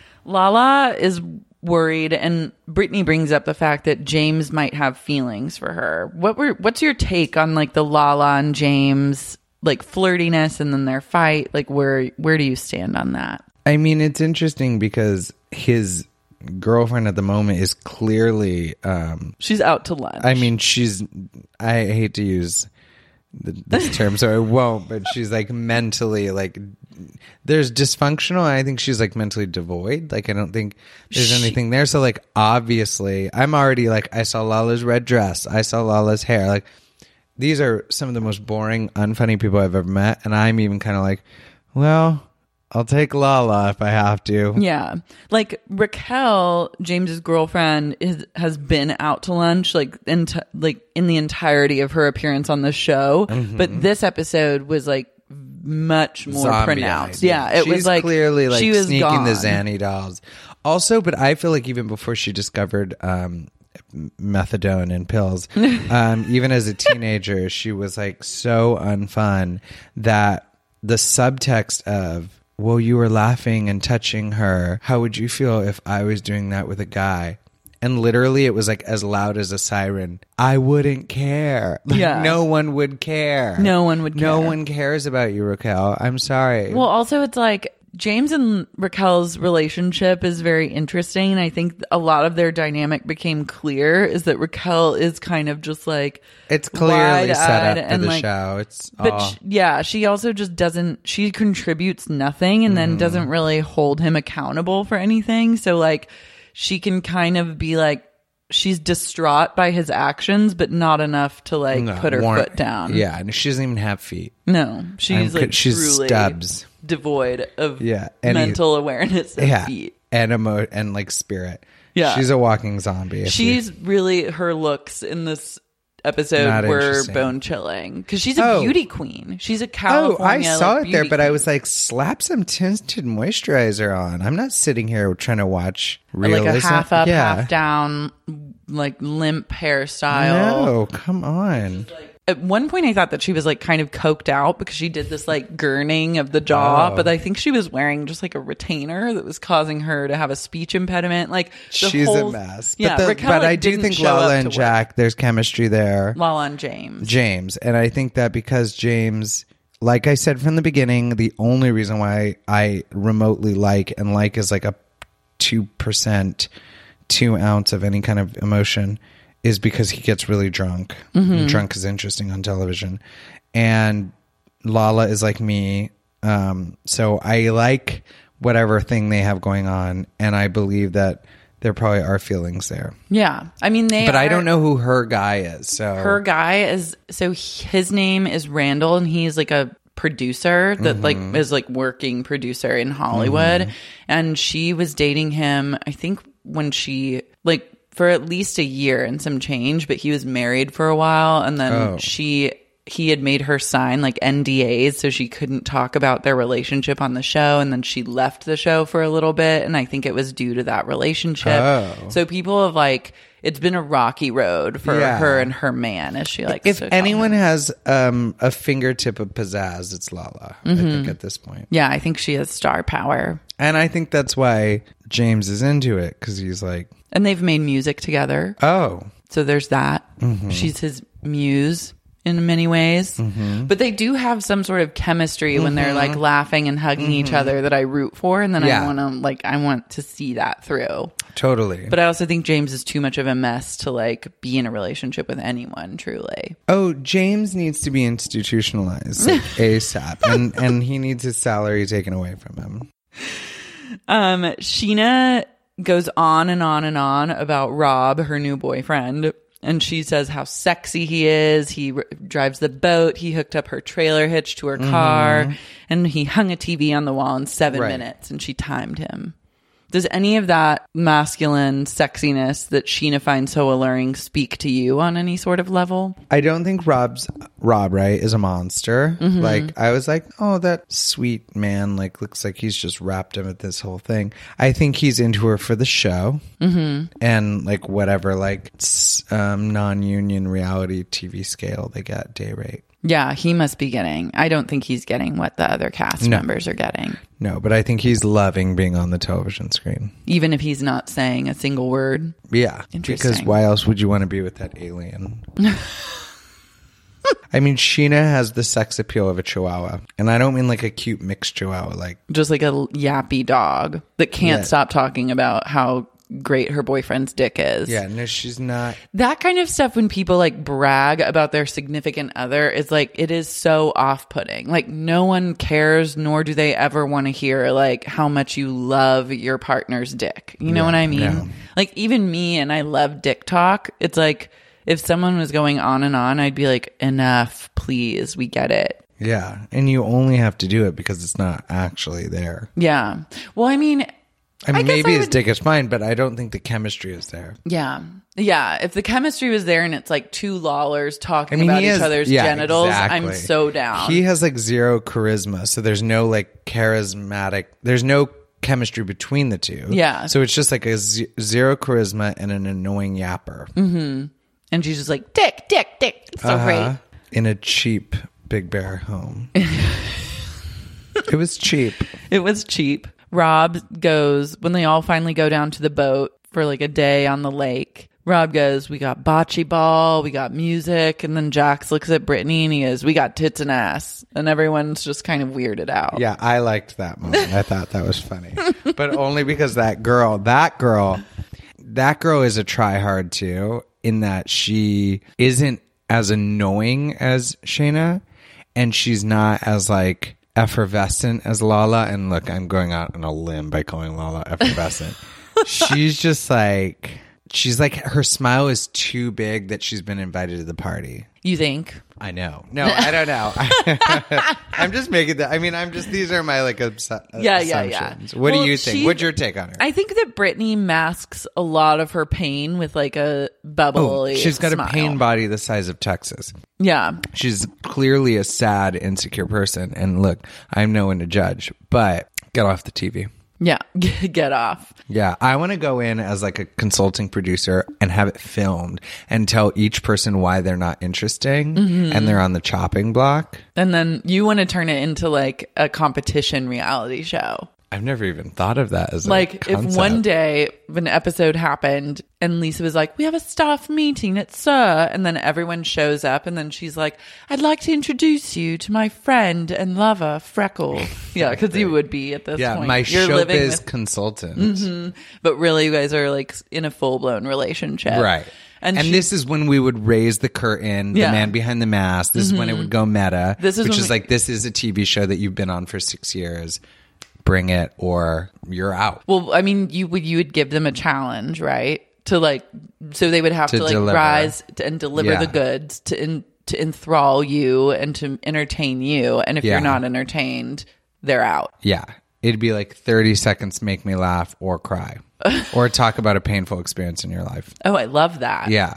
Lala is worried, and Brittany brings up the fact that James might have feelings for her. What were what's your take on like the Lala and James like flirtiness and then their fight? Like where where do you stand on that? I mean, it's interesting because his girlfriend at the moment is clearly um she's out to lunch. I mean, she's I hate to use the, this term, so I won't, but she's like mentally like there's dysfunctional, and I think she's like mentally devoid. Like I don't think there's She- anything there. So like obviously I'm already like I saw Lala's red dress, I saw Lala's hair. Like these are some of the most boring, unfunny people I've ever met, and I'm even kind of like, well, I'll take Lala if I have to. Yeah. Like Raquel, James's girlfriend, is, has been out to lunch like in, t- like in the entirety of her appearance on the show. Mm-hmm. But this episode was like much more Zombie-eyed. pronounced. Yeah. It She's was like clearly like she was sneaking gone. the Zanny dolls. Also, but I feel like even before she discovered um, methadone and pills, um, even as a teenager, she was like so unfun that the subtext of, well, you were laughing and touching her. How would you feel if I was doing that with a guy? And literally it was like as loud as a siren. I wouldn't care. Like, Yeah. no one would care. No one would care. No one cares about you, Raquel. I'm sorry. Well, also, it's like James and Raquel's relationship is very interesting. And I think a lot of their dynamic became clear is that Raquel is kind of just like, it's clearly set wide-eyed up for and the like, show. It's But oh. sh- yeah, she also just doesn't, she contributes nothing and then doesn't really hold him accountable for anything. So like, she can kind of be like, she's distraught by his actions, but not enough to like No, put her Warren- foot down. Yeah, and she doesn't even have feet. No, she's I'm like co- she's truly stubs. devoid of Yeah, and he- mental awareness of Yeah, feet. and emo and like spirit. Yeah. She's a walking zombie. if She's you- really, her looks in this episode Not were interesting. bone chilling because she's a Oh. beauty queen. She's a Oh, California. I saw like, it there, beauty but I queen. was like, slap some tinted moisturizer on. I'm not sitting here trying to watch Or realism. like a half up, yeah. half down, like limp hairstyle. No, come on. At one point, I thought that she was like kind of coked out because she did this like gurning of the jaw, Oh. but I think she was wearing just like a retainer that was causing her to have a speech impediment. Like the She's whole, a mess. Yeah, but, the, Raquel, but like, I do didn't think show up Lala to and work. Jack, there's chemistry there. Lala and James. James. And I think that because James, like I said from the beginning, the only reason why I remotely like, and like is like a two percent, two ounce of any kind of emotion, is because he gets really drunk. Mm-hmm. Drunk is interesting on television. And Lala is like me. Um, so I like whatever thing they have going on. And I believe that there probably are feelings there. Yeah, I mean they. But are, I don't know who her guy is. So Her guy is so his name is Randall, and he's like a producer that Mm-hmm. like is like working producer in Hollywood, Mm-hmm. and she was dating him. I think when she like for at least a year and some change, but he was married for a while, and then Oh. she. He had made her sign like N D As so she couldn't talk about their relationship on the show. And then she left the show for a little bit. And I think it was due to that relationship. Oh. So people have like, it's been a rocky road for Yeah. her and her man, as she likes if to call anyone him. has um, a fingertip of pizzazz, it's Lala, I think, at this point. Yeah, I think she has star power. And I think that's why James is into it, because he's like, And they've made music together. oh. So there's that. Mm-hmm. She's his muse in many ways. Mm-hmm. But they do have some sort of chemistry when they're like laughing and hugging each other that I root for. And then I Yeah. want to like, I want to see that through. Totally. But I also think James is too much of a mess to like be in a relationship with anyone, truly. Oh, James needs to be institutionalized like, ASAP. And, and he needs his salary taken away from him. Um, Sheena goes on and on and on about Rob, her new boyfriend. And she says how sexy he is. He r- drives the boat. He hooked up her trailer hitch to her car. And he hung a T V on the wall in seven Right. minutes. And she timed him. Does any of that masculine sexiness that Sheena finds so alluring speak to you on any sort of level? I don't think Rob's Rob, right, is a monster. Mm-hmm. Like, I was like, oh, that sweet man, like, looks like he's just wrapped up with this whole thing. I think he's into her for the show. Mm-hmm. And, like, whatever, like, s- um, non-union reality T V scale they get, day rate. Yeah, he must be getting. I don't think he's getting what the other cast No. members are getting. No, but I think he's loving being on the television screen. Even if he's not saying a single word. Yeah. Interesting. Because why else would you want to be with that alien? I mean, Sheena has the sex appeal of a chihuahua. And I don't mean like a cute mixed chihuahua. Like, Just like a yappy dog that can't Yeah. stop talking about how great her boyfriend's dick is. yeah, no, she's not. That kind of stuff when people like brag about their significant other is like, it is so off-putting. Like no one cares, nor do they ever want to hear like how much you love your partner's dick. You know Yeah, what I mean? yeah. Like even me, and I love dick talk. It's like if someone was going on and on, I'd be like, enough, please. We get it. Yeah. And you only have to do it because it's not actually there. Yeah. Well, I mean, I mean, I guess maybe I his would- dick is fine, but I don't think the chemistry is there. yeah. Yeah. If the chemistry was there and it's like two lollers talking I mean, about he each has- other's yeah, genitals, exactly. I'm so down. He has like zero charisma, so there's no like charismatic. There's no chemistry between the two. Yeah. So it's just like a z- zero charisma and an annoying yapper. Mm-hmm. And she's just like, dick, dick, dick. It's so Uh-huh. great. In a cheap Big Bear home. It was cheap. It was cheap. Rob goes, when they all finally go down to the boat for like a day on the lake, Rob goes, we got bocce ball, we got music. And then Jax looks at Brittany and he goes, we got tits and ass. And everyone's just kind of weirded out. Yeah, I liked that moment. I thought that was funny. But only because that girl, that girl, that girl is a tryhard too, in that she isn't as annoying as Shayna, and she's not as like effervescent as Lala. And look, I'm going out on a limb by calling Lala effervescent. She's just like, she's like, her smile is too big that she's been invited to the party. You think? I know. No, I don't know. I'm just making that. I mean, I'm just, these are my like obs- Yeah, yeah, yeah. assumptions. What Well, do you think? she- What's your take on her? I think that Brittany masks a lot of her pain with like a bubbly Oh, she's got smile. a pain body the size of Texas. Yeah. She's clearly a sad, insecure person. And look, I'm no one to judge, but get off the T V. Yeah. Get off. Yeah, I want to go in as like a consulting producer and have it filmed and tell each person why they're not interesting Mm-hmm. and they're on the chopping block. And then you want to turn it into like a competition reality show. I've never even thought of that as a Like if concept. one day an episode happened and Lisa was like, we have a staff meeting at Sir, and then everyone shows up and then she's like, I'd like to introduce you to my friend and lover, Freckle. Yeah, because you would be at this Yeah, point. my You're living showbiz with, consultant. Mhm. But really you guys are like in a full-blown relationship. Right. And, And, she- this is when we would raise the curtain, Yeah. the man behind the mask. This is when it would go meta, This is which when is we- like, this is a T V show that you've been on for six years. Bring it or you're out. Well, I mean, you would you would give them a challenge, right? To like, so they would have To to, like deliver. rise to, and deliver Yeah. the goods to in, to enthrall you and to entertain you. And if Yeah. you're not entertained, they're out. Yeah. It'd be like thirty seconds, make me laugh or cry or talk about a painful experience in your life. Oh, I love that. Yeah.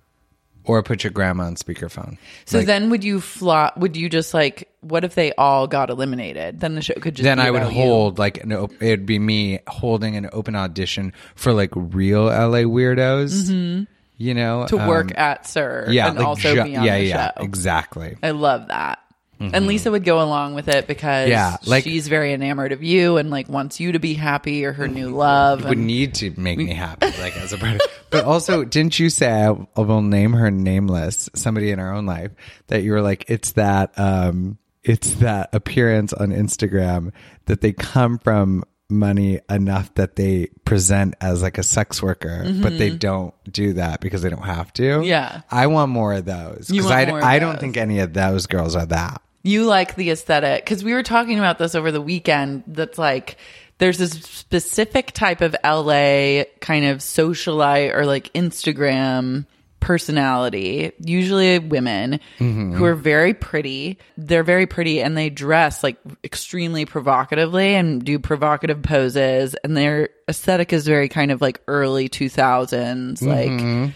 Or put your grandma on speakerphone. So Like, then, would you fly? Would you just like? What if they all got eliminated? Then the show could just. then be I would about you. hold like an op- it'd be me holding an open audition for like real L A weirdos, you know, Mm-hmm. to work um, at Sir. yeah, and like also ju- be on yeah, the yeah, show. exactly. I love that. And Lisa would go along with it because Yeah, like- she's very enamored of you and like wants you to be happy or her new love. Would and- need to make me happy, like as a part of, but also, didn't you say I will name her nameless? Somebody in our own life that you were like, it's that, um, it's that appearance on Instagram that they come from money enough that they present as like a sex worker, but they don't do that because they don't have to. Yeah. I want more of those You because want I, more of I don't those. think any of those girls are that. You like the aesthetic because we were talking about this over the weekend. That's like there's this specific type of L A kind of socialite or like Instagram personality, usually women who are very pretty. They're very pretty and they dress like extremely provocatively and do provocative poses. And their aesthetic is very kind of like early two thousands, like,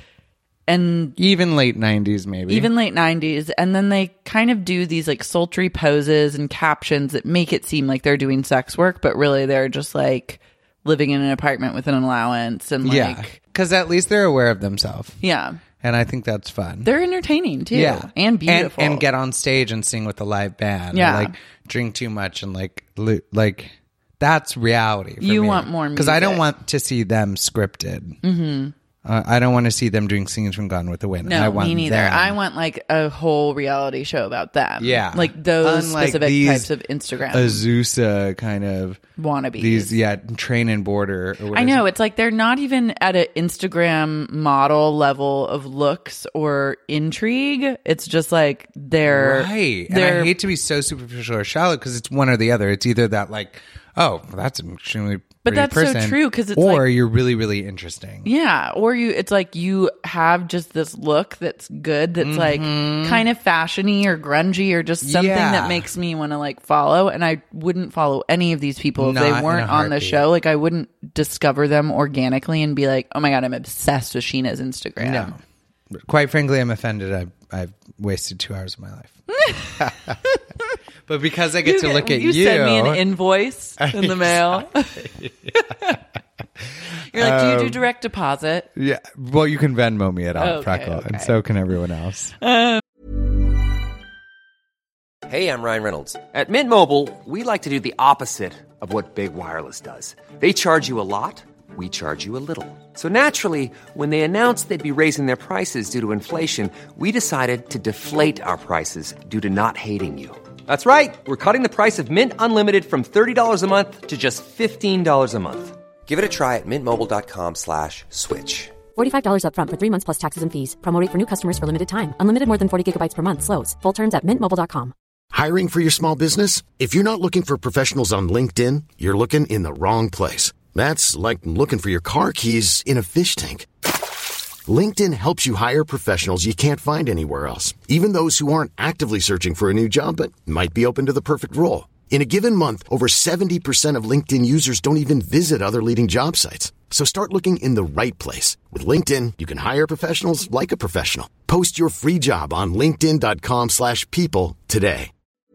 and Even late nineties, maybe. even late nineties, and then they kind of do these like sultry poses and captions that make it seem like they're doing sex work, but really they're just like living in an apartment with an allowance and like yeah, because at least they're aware of themselves. yeah. And I think that's fun. They're entertaining too. Yeah, And beautiful. and, get on stage and sing with a live band. Yeah. or like drink too much and like lo- like that's reality. For You me. want more because I don't music. want to see them scripted. Mm-hmm. Uh, I don't want to see them doing scenes from Gone with the Wind. no, I want me neither. them. I want like a whole reality show about them. Yeah. Like those Unlike specific these types of Instagram Azusa kind of wannabes. these yeah train and border. Or what I is know. it? It's like they're not even at an Instagram model level of looks or intrigue. It's just like they're right. And They're I hate to be so superficial or shallow because it's one or the other. It's either that like, oh, that's an extremely But pretty that's so person, true, 'cause it's or like- you're really, really interesting. Yeah, or you it's like you have just this look that's good, that's like kind of fashiony or grungy or just something Yeah. that makes me want to like follow, and I wouldn't follow any of these people if Not in they a weren't on the heartbeat. show. Like I wouldn't discover them organically and be like, "Oh my god, I'm obsessed with Sheena's Instagram." No. Quite frankly, I'm offended. I've, I've wasted two hours of my life. But because I get You to get- look at you you. send me an invoice in the mail. You're like, do you do direct deposit? Yeah. Well, you can Venmo me at all, Okay, Freckle, okay. and so can everyone else. Hey, I'm Ryan Reynolds. At Mint Mobile, we like to do the opposite of what Big Wireless does. They charge you a lot, we charge you a little. So naturally, when they announced they'd be raising their prices due to inflation, we decided to deflate our prices due to not hating you. That's right. We're cutting the price of Mint Unlimited from thirty dollars a month to just fifteen dollars a month. Give it a try at mintmobile.com slash switch. forty-five dollars up front for three months plus taxes and fees. Promo rate for new customers for limited time. Unlimited more than forty gigabytes per month. Slows full terms at mint mobile dot com. Hiring for your small business? If you're not looking for professionals on LinkedIn, you're looking in the wrong place. That's like looking for your car keys in a fish tank. LinkedIn helps you hire professionals you can't find anywhere else, even those who aren't actively searching for a new job but might be open to the perfect role. In a given month, over seventy percent of LinkedIn users don't even visit other leading job sites. So start looking in the right place. With LinkedIn, you can hire professionals like a professional. Post your free job on linkedin.com slash people today.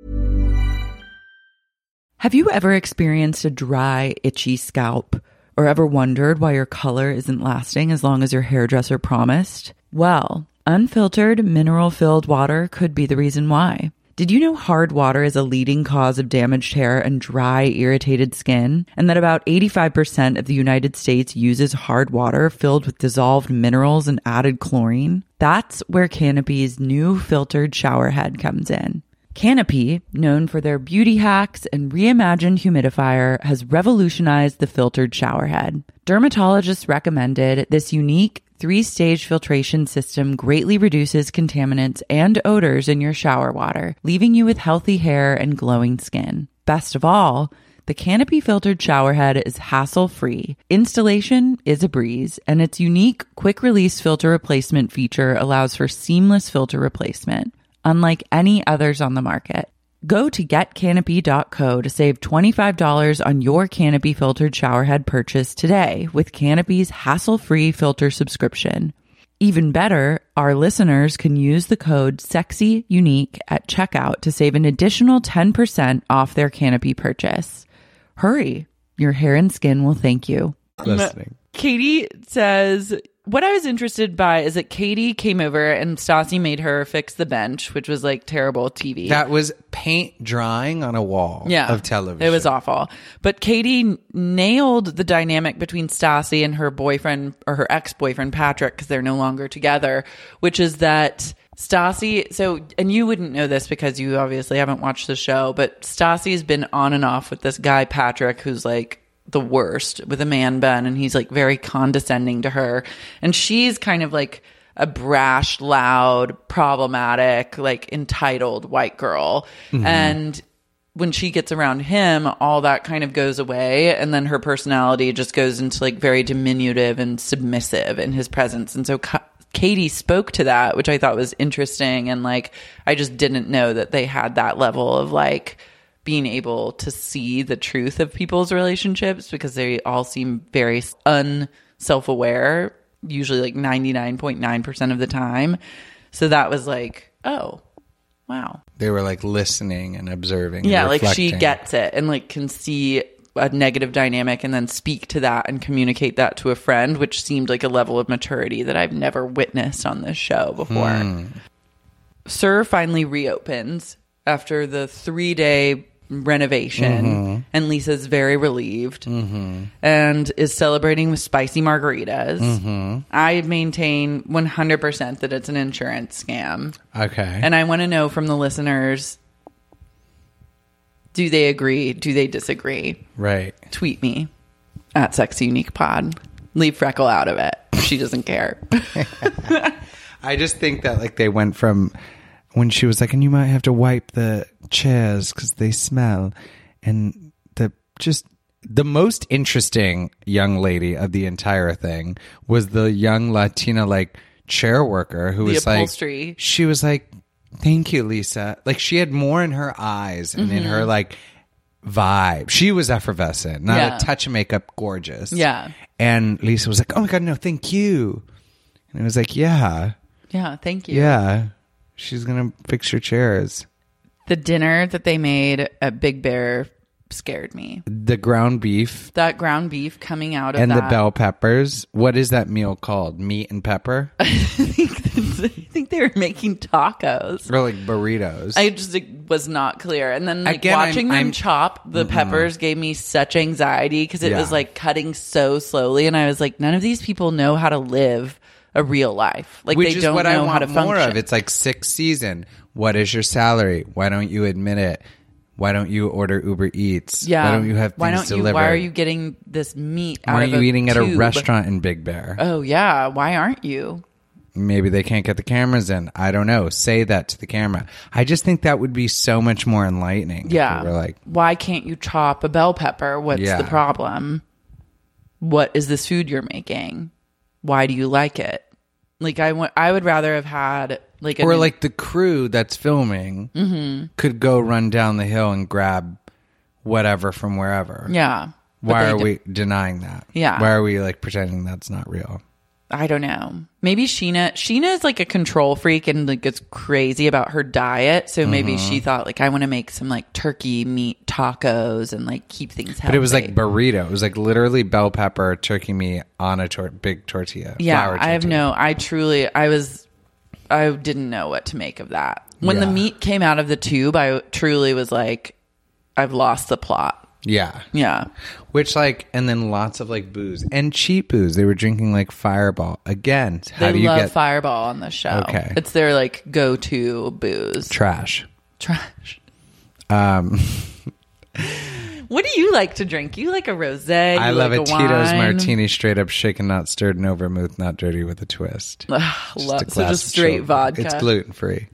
Have you ever experienced a dry, itchy scalp? Or ever wondered why your color isn't lasting as long as your hairdresser promised? Well, unfiltered, mineral-filled water could be the reason why. Did you know hard water is a leading cause of damaged hair and dry, irritated skin? And that about eighty-five percent of the United States uses hard water filled with dissolved minerals and added chlorine? That's where Canopy's new filtered shower head comes in. Canopy, known for their beauty hacks and reimagined humidifier, has revolutionized the filtered shower head. Dermatologists recommended this unique three-stage filtration system greatly reduces contaminants and odors in your shower water, leaving you with healthy hair and glowing skin. Best of all, the Canopy filtered shower head is hassle-free. Installation is a breeze, and its unique quick-release filter replacement feature allows for seamless filter replacement, unlike any others on the market. Go to get canopy dot co to save twenty-five dollars on your Canopy filtered shower head purchase today with Canopy's hassle-free filter subscription. Even better, our listeners can use the code SEXYUNIQUE at checkout to save an additional ten percent off their Canopy purchase. Hurry, your hair and skin will thank you. Listening. Katie says, what I was interested by is that Katie came over and Stassi made her fix the bench, which was like terrible T V. That was paint drying on a wall yeah, of television. It was awful. But Katie nailed the dynamic between Stassi and her boyfriend or her ex-boyfriend, Patrick, because they're no longer together, which is that Stassi, so, and you wouldn't know this because you obviously haven't watched the show, but Stassi's been on and off with this guy, Patrick, who's like the worst with a man bun, and he's like very condescending to her, and she's kind of like a brash, loud, problematic, like entitled white girl. Mm-hmm. And when she gets around him, all that kind of goes away, and then her personality just goes into like very diminutive and submissive in his presence. And so Ka- Katie spoke to that, which I thought was interesting, and like I just didn't know that they had that level of like being able to see the truth of people's relationships, because they all seem very unself-aware, usually like ninety-nine point nine percent of the time. So that was like, oh, wow. They were like listening and observing. Yeah, and like she reflecting. gets it and like can see a negative dynamic and then speak to that and communicate that to a friend, which seemed like a level of maturity that I've never witnessed on this show before. Mm. Sir finally reopens after the three-day renovation, Mm-hmm. and Lisa's very relieved Mm-hmm. and is celebrating with spicy margaritas. Mm-hmm. I maintain one hundred percent that it's an insurance scam. Okay. And I want to know from the listeners, do they agree? Do they disagree? Right. Tweet me at Sexy Unique Pod. Leave Freckle out of it. She doesn't care. I just think that like they went from when she was like, and you might have to wipe the chairs because they smell, and the just the most interesting young lady of the entire thing was the young Latina like chair worker who The was upholstery. like, she was like, thank you, Lisa. Like she had more in her eyes and in Mm-hmm. her like vibe. She was effervescent, not Yeah. a touch of makeup, gorgeous. Yeah. And Lisa was like, oh my God, no, thank you. And it was like, yeah, Yeah, thank you. yeah. She's going to fix your chairs. The dinner that they made at Big Bear scared me. The ground beef That ground beef coming out of and that. the bell peppers. What is that meal called? Meat and pepper? I think they were making tacos. Or like burritos? I just it was not clear. And then like Again, I'm- watching them I'm- chop the peppers gave me such anxiety because it Yeah. was like cutting so slowly. And I was like, none of these people know how to live a real life. Like Which they is don't what know I how want to function. more of. It's like sixth season. What is your salary? Why don't you admit it? Why don't you order Uber Eats? yeah. Why don't you have things Why don't you? delivered? Why are you getting this meat out Why of aren't you a eating at a tube? restaurant in Big Bear? Oh yeah. Why aren't you? Maybe they can't get the cameras in. I don't know. Say that to the camera. I just think that would be so much more enlightening. if Yeah. we were like, why can't you chop a bell pepper? What's Yeah. the problem? What is this food you're making? Why do you like it? Like I want, I would rather have had like or an- like the crew that's filming Mm-hmm. could go run down the hill and grab whatever from wherever. yeah. But Why they are d- we denying that? Yeah. Why are we like pretending that's not real? I don't know. Maybe Sheena. Sheena is like a control freak and like gets crazy about her diet. So maybe Mm-hmm. she thought like I want to make some like turkey meat tacos and like keep things healthy. But it was like burrito. It was like literally bell pepper, turkey meat on a tor- big tortilla. yeah. flour I have tortilla. no. I truly. I was. I didn't know what to make of that. When the Yeah. meat came out of the tube, I truly was like, I've lost the plot. Yeah. Yeah. Which like, and then lots of like booze and cheap booze. They were drinking like Fireball. Again, how They do you love get Fireball on the show. Okay. It's their like go-to booze. trash? Trash. Um, What do you like to drink? You like a rosé. I you love like a Tito's wine? martini, straight up shaken, not stirred, no vermouth, not dirty, with a twist. Ugh, Just love, a so glass just of straight chilled- vodka. It's gluten free.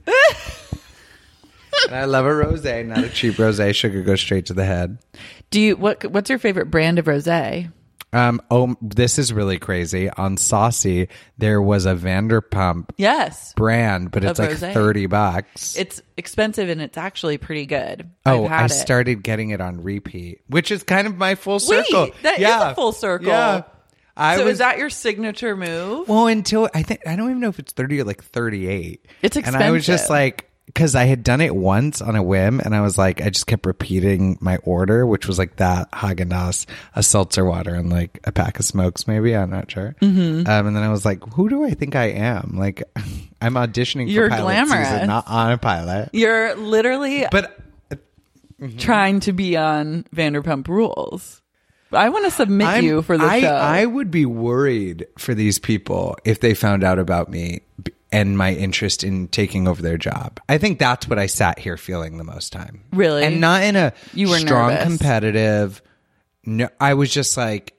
And I love a rosé, not a cheap rosé. Sugar goes straight to the head. Do you what? What's your favorite brand of rosé? Um, oh, this is really crazy. On Saucy, there was a Vanderpump Yes, brand, but Of it's like rosé. thirty bucks. it's expensive and it's actually pretty good. Oh, I've had I it. started getting it on repeat, which is kind of my full Wait, circle. that is yeah. a full circle. Yeah. I so was is that your signature move? well until I think I don't even know if it's thirty or like thirty-eight. It's And I was just expensive. like, because I had done it once on a whim, and I was like, I just kept repeating my order, which was like that Haagen-Dazs, a seltzer water, and like a pack of smokes, maybe. I'm not sure. Mm-hmm. Um, and then I was like, who do I think I am? Like, I'm auditioning for You're pilot glamorous. season, not on a pilot. You're literally But trying to be on Vanderpump Rules. I want to submit I'm- you for the I, show. I would be worried for these people if they found out about me b- and my interest in taking over their job. I think that's what I sat here feeling the most time. Really? And not in a You were strong nervous. competitive. No, I was just like,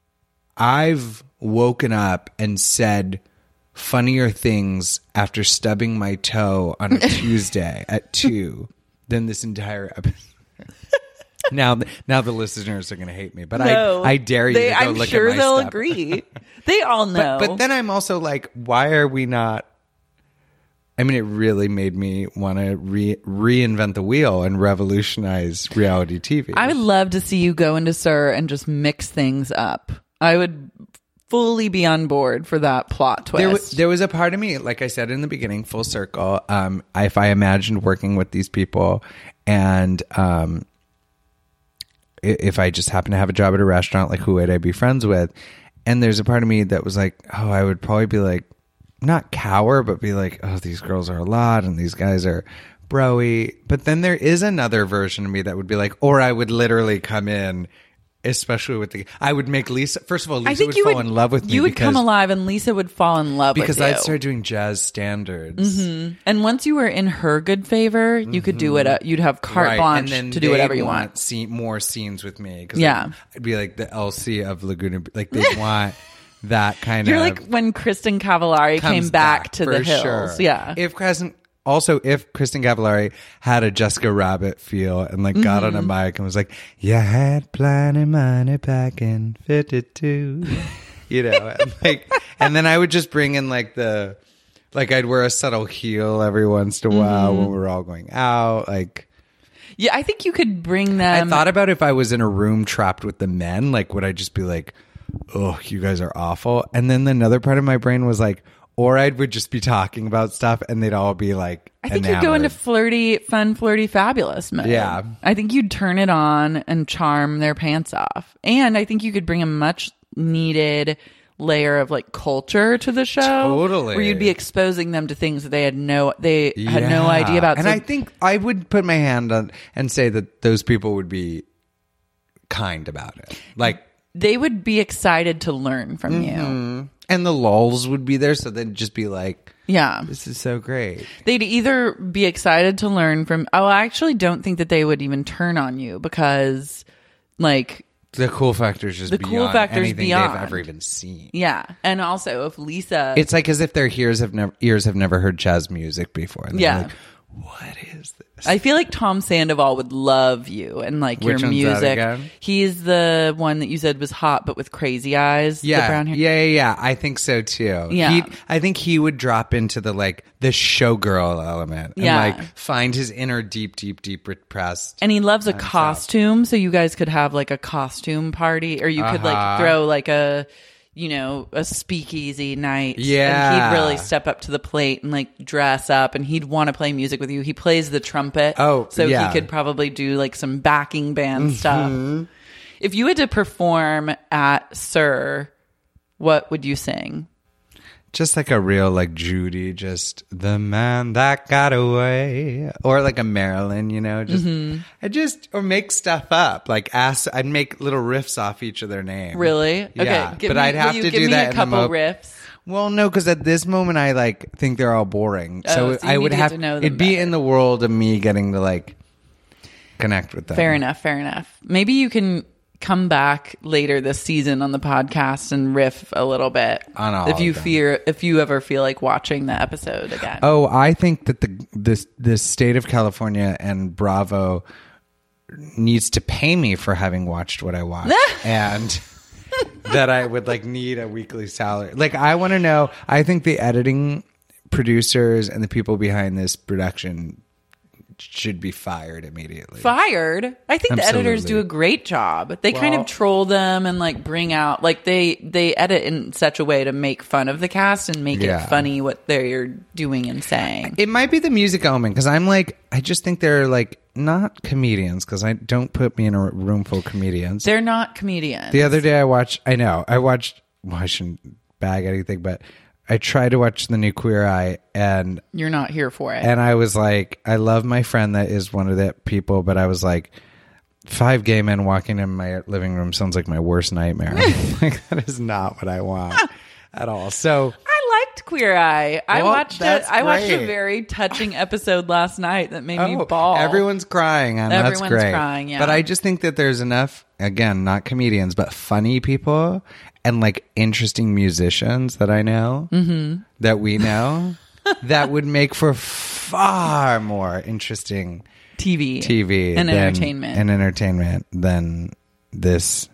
I've woken up and said funnier things after stubbing my toe on a Tuesday at two than this entire episode. Now, now the listeners are going to hate me, but No. I, I dare you They, to go I'm look sure at my they'll stuff. agree. They all know. But, but then I'm also like, why are we not? I mean, it really made me want to re- reinvent the wheel and revolutionize reality T V. I would love to see you go into Sir and just mix things up. I would fully be on board for that plot twist. There, w- there was a part of me, like I said in the beginning, full circle. Um, if I imagined working with these people, and um, i- if I just happened to have a job at a restaurant, like who would I be friends with? And there's a part of me that was like, oh, I would probably be like, not cower, but be like, oh, these girls are a lot, and these guys are broy. But then there is another version of me that would be like, or I would literally come in. Especially with the, I would make Lisa. First of all, Lisa I think would you fall would, in love with me. You would because, come alive, and Lisa would fall in love because with you. I'd start doing jazz standards. Mm-hmm. And once you were in her good favor, you could do it. Uh, you'd have carte Right, blanche and then to do whatever they'd you want. See more scenes with me. 'Cause Yeah. I'd, I'd be like the L C of Laguna. Like they want that kind You're of. like when Kristen Cavallari came comes back, to the for hills. sure. Yeah. If Kristen also, if Kristen Cavallari had a Jessica Rabbit feel and like got Mm-hmm. on a mic and was like, "You had plenty money back in fifty-two," you know, and like, and then I would just bring in like the, like I'd wear a subtle heel every once in a while Mm-hmm. when we were all going out. Like, Yeah, I think you could bring them. I thought about if I was in a room trapped with the men, like, would I just be like, "Oh, you guys are awful," and then another part of my brain was like. Or I would just be talking about stuff and they'd all be like, I think you'd go into enamored. flirty, fun, flirty, fabulous mode. Yeah. I think you'd turn it on and charm their pants off. And I think you could bring a much needed layer of like culture to the show. Totally. Where you'd be exposing them to things that they had no they had no Yeah. idea about. And So I think I would put my hand on and say that those people would be kind about it. Like, they would be excited to learn from you. and the lulls would be there. So they'd just be like, Yeah. this is so great. They'd either be excited to learn from oh, I actually don't think that they would even turn on you because like The cool factor is just The beyond cool factor's anything beyond. they've ever even seen. yeah. And also if Lisa It's like as if their ears have never ears have never heard jazz music before. And they're Yeah. like, what is this? I feel like Tom Sandoval would love you and like Which your one's that music. again? He's the one that you said was hot, but with crazy eyes. the Yeah, brown hair. yeah, yeah, yeah. I think so too. Yeah. He'd- I think he would drop into the like the showgirl element and Yeah. like find his inner deep, deep, deep repressed. And he loves a costume, so you guys could have like a costume party, or you could like Uh-huh. throw like a, you know, a speakeasy night. Yeah. and he'd really step up to the plate and like dress up, and he'd want to play music with you. He plays the trumpet, Oh, so yeah. he could probably do like some backing band stuff. If you had to perform at Sir, what would you sing? Just like a real like Judy, just the man that got away, or like a Marilyn, you know. Just I just or make stuff up. Like ask, I'd make little riffs off each of their names. Really? Yeah, Okay, give but me, I'd have will you to give do me that a in the couple mo- riffs. Well, no, because at this moment I like think they're all boring. Oh, so, so you I need would to get have to know them it'd be better. in the world of me getting to like connect with them. Fair enough, fair enough. Maybe you can come back later this season on the podcast and riff a little bit On all if you of them. fear if you ever feel like watching the episode again. Oh, I think that the this this state of California and Bravo needs to pay me for having watched what I watched, and that I would like need a weekly salary. Like I want to know. I think the editing producers and the people behind this production should be fired immediately. Fired. I think the editors Absolutely. do a great job. They kind Well- of troll them and like bring out like they they edit in such a way to make fun of the cast and make Yeah. it funny what they're doing and saying. It might be the music element because I'm like I just think they're like not comedians because I don't put me in a room full of comedians. They're not comedians. The other day I watched, I know, I watched, well, I shouldn't bag anything, but I tried to watch the new Queer Eye and, You're not here for it. and I was like, I love my friend that is one of the people, but I was like, five gay men walking in my living room sounds like my worst nightmare. Like, that is not what I want at all. So, I liked Queer Eye. I Well, watched that's it. I watched a great. very touching episode last night that made me oh, bawl. everyone's crying, and that's Everyone's great. crying, yeah. But I just think that there's enough, again, not comedians, but funny people and like interesting musicians that I know, Mm-hmm. that we know, that would make for far more interesting T V, T V and than- entertainment. and entertainment than this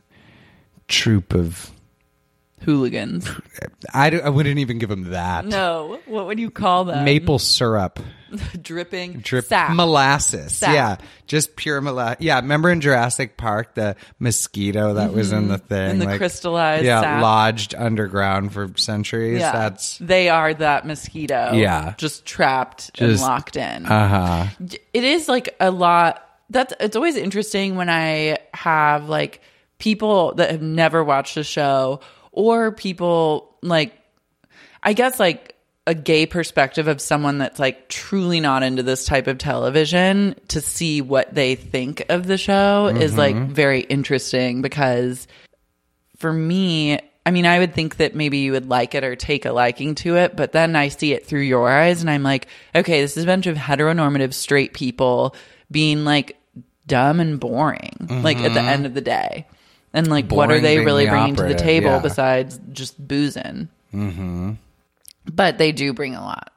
troop of. hooligans. I, don't- I wouldn't even give them that. No, what would you call them? Maple syrup. dripping Drip sap. molasses. Sap. Yeah. Just pure molasses. Yeah. Remember in Jurassic Park, the mosquito that was in the thing? And the crystallized Yeah. sap. Lodged underground for centuries. Yeah, That's. they are that mosquito. Yeah. just trapped Just- and locked in. Uh huh. It is like a lot. That's it's always interesting when I have like people that have never watched the show or people like I guess like a gay perspective of someone that's like truly not into this type of television to see what they think of the show is like very interesting because for me, I mean, I would think that maybe you would like it or take a liking to it, but then I see it through your eyes and I'm like, okay, this is a bunch of heteronormative straight people being like dumb and boring, like at the end of the day. And like, what are Boring they being really the bringing to the operative, table yeah. besides just boozing? Mm-hmm. But they do bring a lot. Like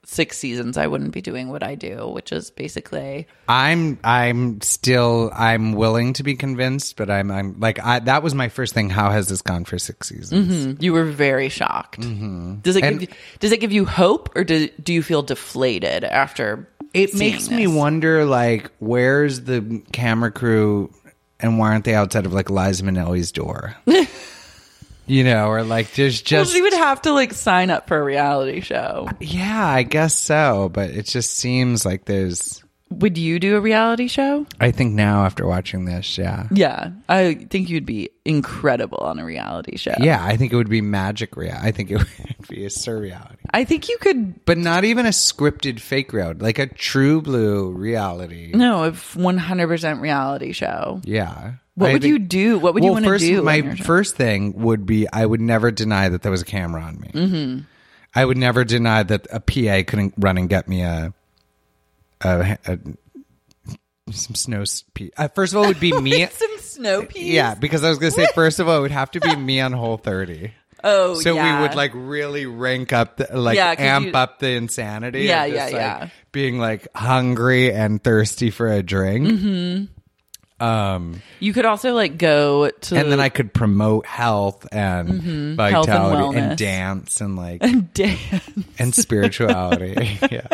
six seasons, I wouldn't be doing what I do, which is basically. I'm I'm still I'm willing to be convinced, but I'm I'm like I that was my first thing. How has this gone for six seasons? Mm-hmm. You were very shocked. Mm-hmm. Does it And- give you, does it give you hope, or do do you feel deflated after? It seeing makes me this? wonder, like, where's the camera crew, and why aren't they outside of like Liza Minnelli's door? You know, or like there's Well, just she would have to like sign up for a reality show. yeah, I guess so, but it just seems like there's. Would you do a reality show? I think now after watching this, yeah, Yeah, I think you'd be incredible on a reality show. yeah, I think it would be magic reality. I think it would be a surreality, I think you could. but not even a scripted fake reality, like a true blue reality. No, a one hundred percent reality show. Yeah. What I would think- you do? What would you well, want to first, do? My on your show? first thing would be I would never deny that there was a camera on me. Mm-hmm. I would never deny that a P A couldn't run and get me a, a, a some snow. Pe- uh, first of all, it would be me. Some snow peas. Yeah, because I was going to say first of all, it would have to be me on Whole thirty. Oh, So yeah. we would like really rank up, the, like Yeah, 'cause amp you- up the insanity. Yeah, of just, yeah, like, yeah. being like hungry and thirsty for a drink. Mm-hmm. Um. You could also like go to And then I could promote health and Mm-hmm. Health and vitality and, wellness. dance and like dance. and spirituality. yeah,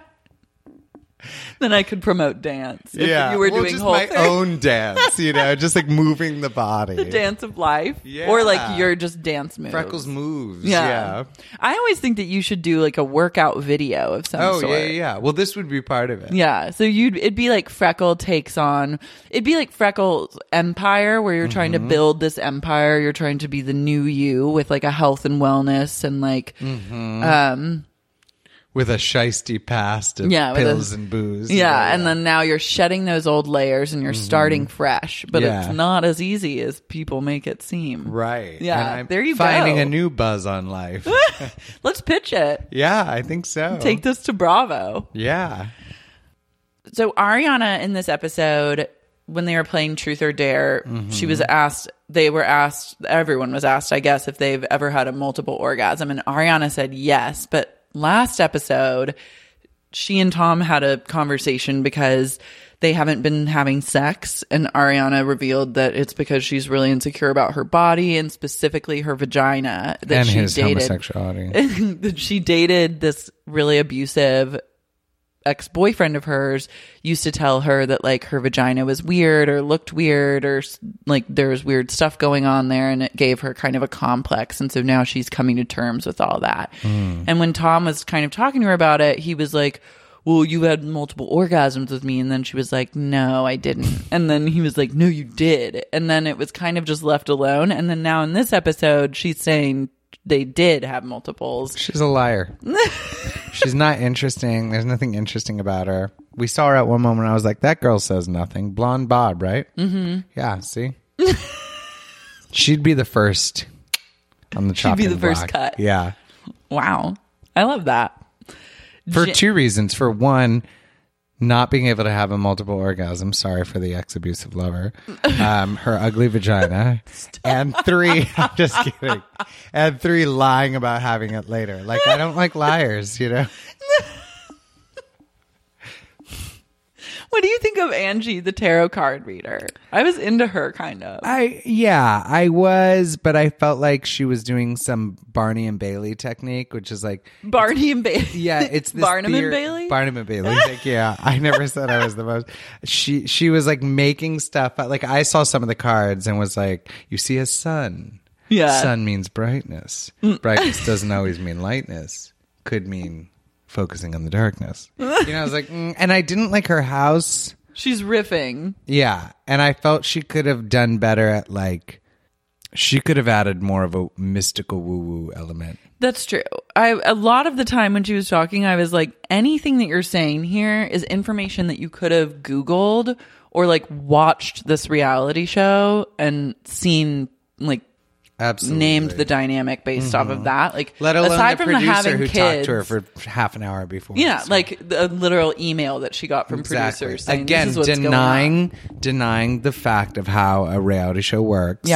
Then I could promote dance. If yeah. you were well, doing just whole my thing. own dance, you know, just like moving the body, The dance of life, Yeah. or like your just dance moves. Freckles moves. Yeah. Yeah. I always think that you should do like a workout video of some Oh sort. yeah, yeah, yeah. Well, this would be part of it. Yeah, so you'd it'd be like Freckle takes on it'd be like Freckle's empire, where you're trying to Mm-hmm. build this empire. You're trying to be the new you with like a health and wellness and like Mm-hmm. um With a shiesty past of Yeah, with pills a- and booze. yeah, and then now you're shedding those old layers and you're starting fresh, but Yeah. it's not as easy as people make it seem. right. Yeah, And I'm there you finding go. a new buzz on life. Let's pitch it. yeah, I think so. Take this to Bravo. Yeah. So Ariana in this episode, when they were playing Truth or Dare, Mm-hmm. she was asked, they were asked, everyone was asked, I guess, if they've ever had a multiple orgasm. And Ariana said yes. But last episode, she and Tom had a conversation because they haven't been having sex. And Ariana revealed that it's because she's really insecure about her body and specifically her vagina. That And she his dated, homosexuality. that she dated this really abusive ex-boyfriend of hers, used to tell her that like her vagina was weird or looked weird or like there was weird stuff going on there, and it gave her kind of a complex. And so now she's coming to terms with all that. Mm. And when Tom was kind of talking to her about it, he was like, well, you had multiple orgasms with me. And then she was like, no, I didn't. And then he was like, no, you did. And then it was kind of just left alone. And then now in this episode, she's saying they did have multiples. She's a liar. She's not interesting. There's nothing interesting about her. We saw her at one moment. I was like, that girl says nothing. Blonde Bob, right? Mm-hmm. Yeah, see? She'd be the first on the She'd be chopping the first block. cut. Yeah. Wow. I love that. For J- two reasons. For one, not being able to have a multiple orgasm. Sorry for the ex-abusive lover. Um, her ugly vagina. And three, I'm just kidding. And three, lying about having it later. Like, I don't like liars, you know? What do you think of Angie, the tarot card reader? I was into her, kind of. I yeah, I was, but I felt like she was doing some Barney and Bailey technique, which is like Barney and Bailey. yeah, it's this Barnum theor- and Bailey. Barnum and Bailey. Like, yeah, I never said I was the most. She she was like making stuff. Like I saw some of the cards and was like, you see a sun. Yeah. Sun means brightness. Brightness doesn't always mean lightness. Could mean focusing on the darkness. You know, I was like, mm. And I didn't like her house. She's riffing. Yeah, and I felt she could have done better at like she could have added more of a mystical woo-woo element. That's true. I a lot of the time when she was talking, I was like, anything that you're saying here is information that you could have Googled or like watched this reality show and seen like Absolutely. named the dynamic based off of that. Like, Let alone aside the from the producer having who kids, talked to her for half an hour before. yeah, So- like the literal email that she got from exactly. producers saying, Again, this is what's going on. denying denying the fact of how a reality show works. Yeah.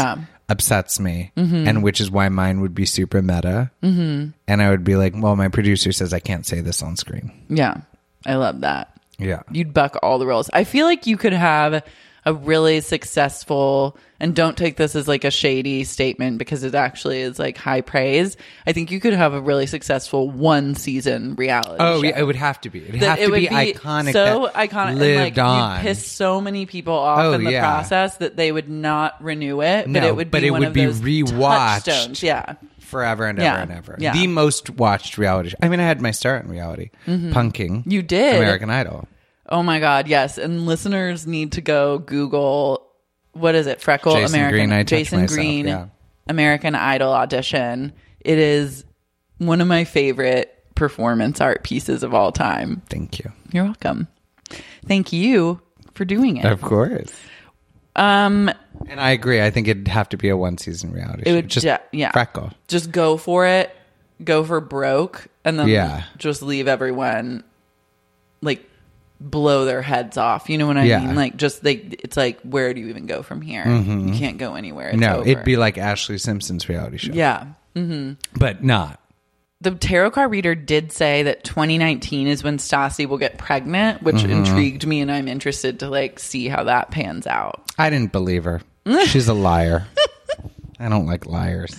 upsets me, mm-hmm. and which is why mine would be super meta. Mm-hmm. And I would be like, well, my producer says I can't say this on screen. Yeah, I love that. Yeah. You'd buck all the rules. I feel like you could have a really successful, and don't take this as like a shady statement because it actually is like high praise. I think you could have a really successful one season reality oh, show. yeah, it would have to be. It'd That have it to would be, be iconic. so that iconic. lived and like on. you'd piss so many people off Oh, in the yeah. process that they would not renew it. No, but it would be but it one would of be those rewatched. touchstones. Yeah. Forever and Yeah. ever and ever. Yeah. The most watched reality show. I mean, I had my start in reality. Mhm. Punking. You did. American Idol. Oh my God, yes. And listeners need to go Google, what is it? Freckle Jason American Green, I touch Jason myself, Green yeah. American Idol audition. It is one of my favorite performance art pieces of all time. Thank you. You're welcome. Thank you for doing it. Of course. Um, and I agree. I think it'd have to be a one season reality it show. would Just yeah, yeah. Freckle. Just go for it. Go for broke, and then Yeah. just leave everyone like blow their heads off. You know what I Yeah. mean? Like just they. It's like, where do you even go from here? Mhm. You can't go anywhere. It's No, over. it'd be like Ashley Simpson's reality show. Yeah. Mm-hmm. But not. The tarot card reader did say that twenty nineteen is when Stassi will get pregnant, which Mhm. intrigued me, and I'm interested to like see how that pans out. I didn't believe her. She's a liar. I don't like liars.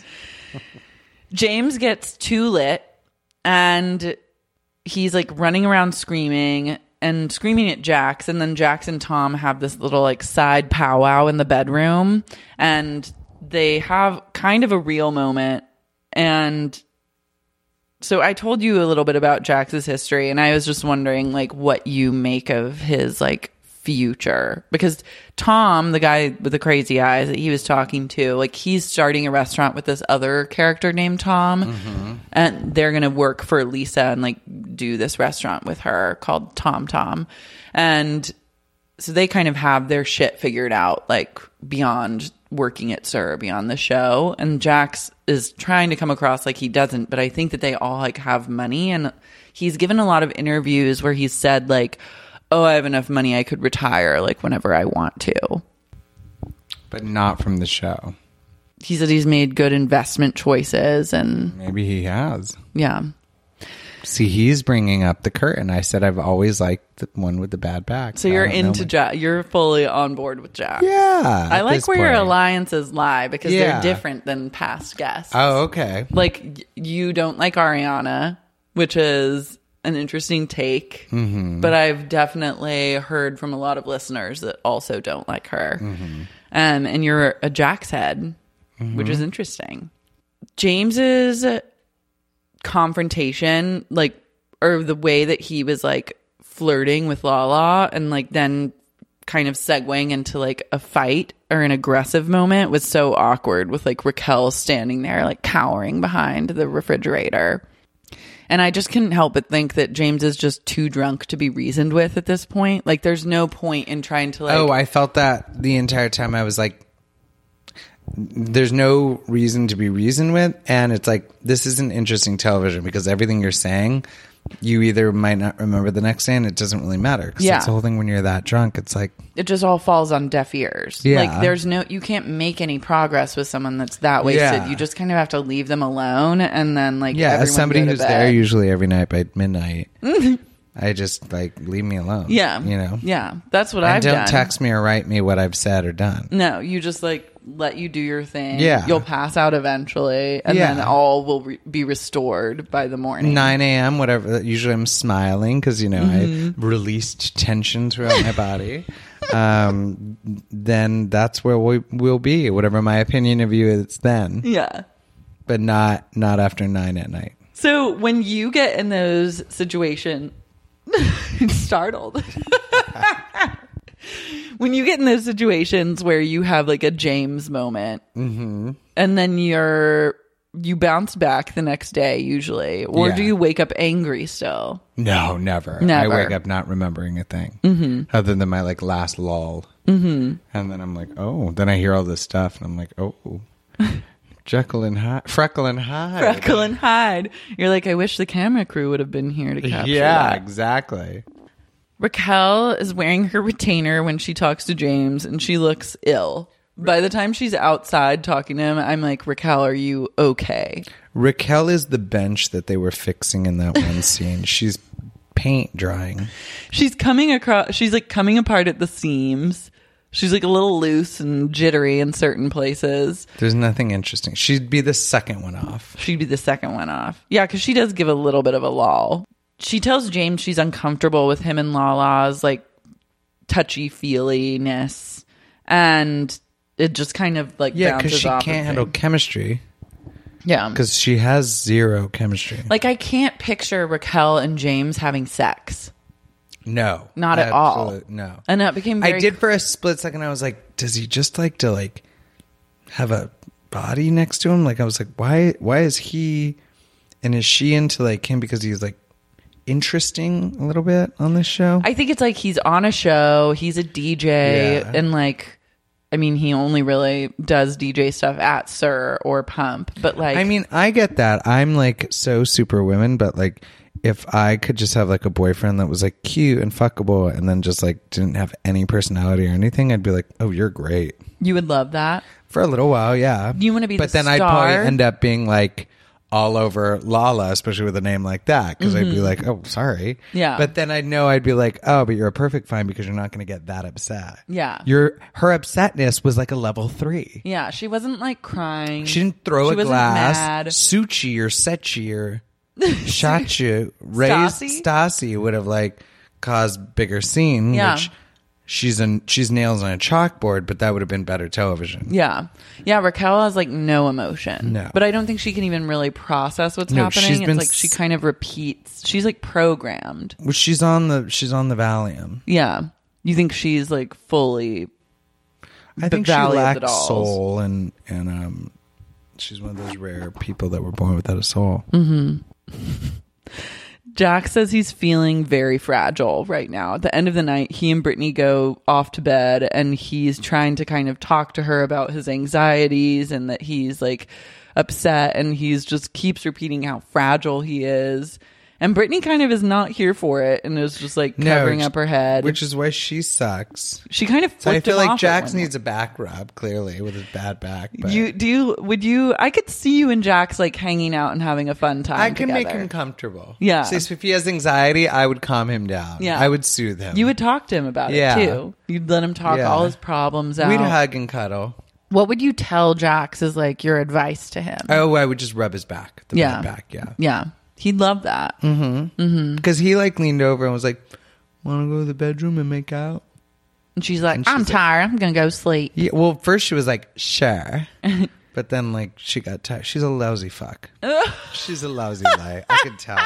James gets too lit, and he's like running around screaming and screaming at Jax, and then Jax and Tom have this little like side powwow in the bedroom, and they have kind of a real moment. And so I told you a little bit about Jax's history, and I was just wondering like what you make of his like future, because Tom, the guy with the crazy eyes that he was talking to, like he's starting a restaurant with this other character named Tom, Mm-hmm. and they're gonna work for Lisa and like do this restaurant with her called Tom Tom, and so they kind of have their shit figured out, like beyond working at Sir, beyond the show. And Jax is trying to come across like he doesn't, but I think that they all like have money, and he's given a lot of interviews where he's said like, oh, I have enough money I could retire like whenever I want to. But not from the show. He said he's made good investment choices, and Maybe he has. yeah. See, he's bringing up the curtain. I said I've always liked the one with the bad back. So I you're don't know into much- Jax. You're fully on board with Jax. Yeah. I at like this where your point. alliances lie because Yeah. they're different than past guests. Oh, okay. Like y- you don't like Ariana, which is an interesting take, Mhm. but I've definitely heard from a lot of listeners that also don't like her. Mhm. Um, and you're a Jax head, which is Mhm. interesting. James's confrontation, like, or the way that he was like flirting with Lala and like then kind of segueing into like a fight or an aggressive moment was so awkward, with like Raquel standing there like cowering behind the refrigerator. And I just couldn't help but think that James is just too drunk to be reasoned with at this point. Like there's no point in trying to like Oh, I felt that the entire time. I was like, there's no reason to be reasoned with. And it's like, this isn't interesting television because everything you're saying, you either might not remember the next day and it doesn't really matter. Because Yeah. that's the whole thing when you're that drunk. It's like, it just all falls on deaf ears. Yeah. Like there's no, you can't make any progress with someone that's that wasted. Yeah. You just kind of have to leave them alone, and then like yeah, as everyone somebody go to who's bed. there usually every night by midnight, I just like, leave me alone. Yeah. You know? Yeah. That's what and I've don't done. text me or write me what I've said or done. No, you just like let you do your thing. Yeah. You'll pass out eventually, and Yeah. then all will re- be restored by the morning. nine a.m., whatever. Usually I'm smiling because, you know, Mhm. I released tension throughout my body. Um, then that's where we, we'll be. Whatever my opinion of you is then. Yeah. But not not after nine at night. So when you get in those situations, startled. When you get in those situations where you have like a James moment, Mm-hmm. and then you're you bounce back the next day usually, or Yeah. do you wake up angry still? No, never. Never. I wake up not remembering a thing. Mhm. Other than my like last lull. Mm-hmm. And then I'm like, oh. Then I hear all this stuff and I'm like, oh. Jekyll and Hyde. Freckle and Hyde. Freckle and Hyde. You're like, I wish the camera crew would have been here to capture Yeah, that. exactly. Raquel is wearing her retainer when she talks to James, and she looks ill. By the time she's outside talking to him, I'm like, Raquel, are you okay? Raquel is the bench that they were fixing in that one scene. She's paint drying. She's coming across, she's like coming apart at the seams. She's like a little loose and jittery in certain places. There's nothing interesting. She'd be the second one off. She'd be the second one off. Yeah, because she does give a little bit of a lull. She tells James she's uncomfortable with him and Lala's like touchy-feely-ness. And it just kind of like yeah, because bounces she off can't of handle things. chemistry. Yeah. Because she has zero chemistry. Like, I can't picture Raquel and James having sex. No. Not at all. Absolute- No. And that became very... I did for a split second. I was like, does he just like to like have a body next to him? Like, I was like, why, why is he, and is she into like him because he's like interesting a little bit on this show? I think it's like he's on a show. He's a D J. Yeah. And like... I mean, he only really does D J stuff at Sir or Pump, but like... I mean, I get that. I'm like so super women, but like if I could just have like a boyfriend that was like cute and fuckable and then just like didn't have any personality or anything, I'd be like, oh, you're great. You would love that? For a little while, yeah. You want to be But the then I'd star? probably end up being like all over Lala, especially with a name like that, because I'd be like, oh, sorry. Yeah. But then I'd know I'd be like, oh, but you're a perfect fine because you're not going to get that upset. Yeah. Your Her upsetness was like a level three. Yeah, she wasn't like crying. She didn't throw She a wasn't glass. mad. Suchi or Sechi or Shachi, Ray Stassi? Stassi would have like caused bigger scene. Yeah. Which she's in, she's nails on a chalkboard, but that would have been better television. Yeah. Yeah, Raquel has like no emotion. No. But I don't think she can even really process what's No, happening. she's It's been like she s- kind of repeats. She's like programmed. Well, she's on the she's on the Valium. Yeah. You think she's like fully I think the she Valley of the lacks Dolls. soul, and and um, she's one of those rare people that were born without a soul. Mm-hmm. Jack says he's feeling very fragile right now. At the end of the night, he and Brittany go off to bed and he's trying to kind of talk to her about his anxieties and that he's like upset, and he's just keeps repeating how fragile he is. And Brittany kind of is not here for it and is just like covering No, up her head. which is why she sucks. She kind of So I flipped feel him like off at Jax one needs a back rub, clearly, with his bad back. But You do you would you I could see you and Jax like hanging out and having a fun time. I can make together. him comfortable. Yeah. So if he has anxiety, I would calm him down. Yeah. I would soothe him. You would talk to him about Yeah. it too. You'd let him talk Yeah. all his problems out. We'd hug and cuddle. What would you tell Jax as like your advice to him? Oh, I would just rub his back. The Yeah. bad back, yeah. Yeah. He'd love that. Mm-hmm. Mm-hmm. Because he like leaned over and was like, want to go to the bedroom and make out? And she's like, And she's I'm like- tired. I'm going to go sleep. Yeah, well, first she was like, sure. But then like she got tired. She's a lousy fuck. She's a lousy lie. I could tell.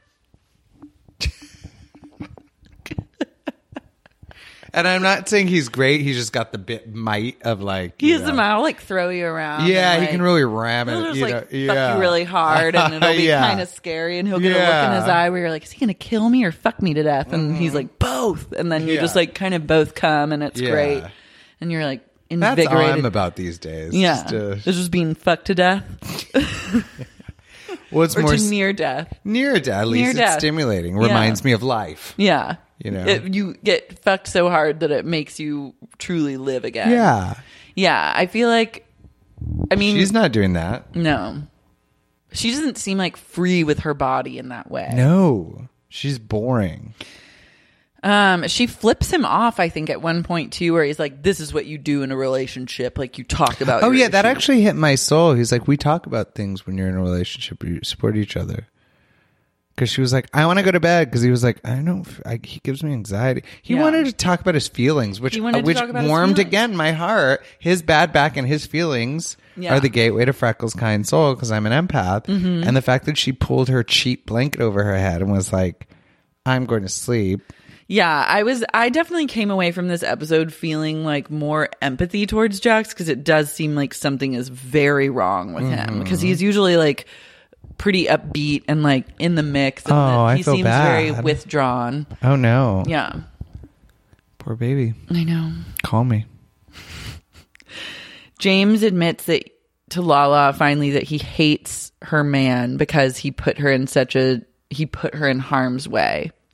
And I'm not saying he's great. He's just got the bit might of like. He you has know. the mouth like throw you around. Yeah, and, he like, can really ram he'll it. just You like know? fuck Yeah. you really hard, and it'll be Yeah. kind of scary. And he'll get a look in Yeah. his eye where you're like, is he going to kill me or fuck me to death? And he's like, both. And then you Yeah. just like kind of both come, and it's Yeah. great. And you're like That's invigorated. all I'm about these days. Yeah, Just, uh, it's just being fucked to death. What's or more to s- near death. near death? At least Near it's death. stimulating. Yeah. Reminds me of life. Yeah. You know? It- you get fucked so hard that it makes you truly live again. Yeah. Yeah. I feel like, I mean, She's not doing that. no. She doesn't seem like free with her body in that way. No. She's boring. Um, she flips him off, I think, at one point too, where he's like, this is what you do in a relationship. Like, you talk about Oh your yeah, that issues. actually hit my soul. He's like, we talk about things when you're in a relationship. You support each other. Because she was like, I want to go to bed. Because he was like, I don't. I, he gives me anxiety. He Yeah. wanted to talk about his feelings, which He wanted to which talk about his warmed feelings. again my heart. His bad back and his feelings Yeah. are the gateway to Freckles' kind soul. Because I'm an empath, Mm-hmm. and the fact that she pulled her cheap blanket over her head and was like, I'm going to sleep. Yeah, I was. I definitely came away from this episode feeling like more empathy towards Jax, because it does seem like something is very wrong with him, Mm-hmm. because he's usually like pretty upbeat and like in the mix. And Oh, then I he feel seems bad. very withdrawn. Oh no. Yeah, Poor baby. I know. Call me. James admits that to Lala finally that he hates her man because he put her in such a he put her in harm's way.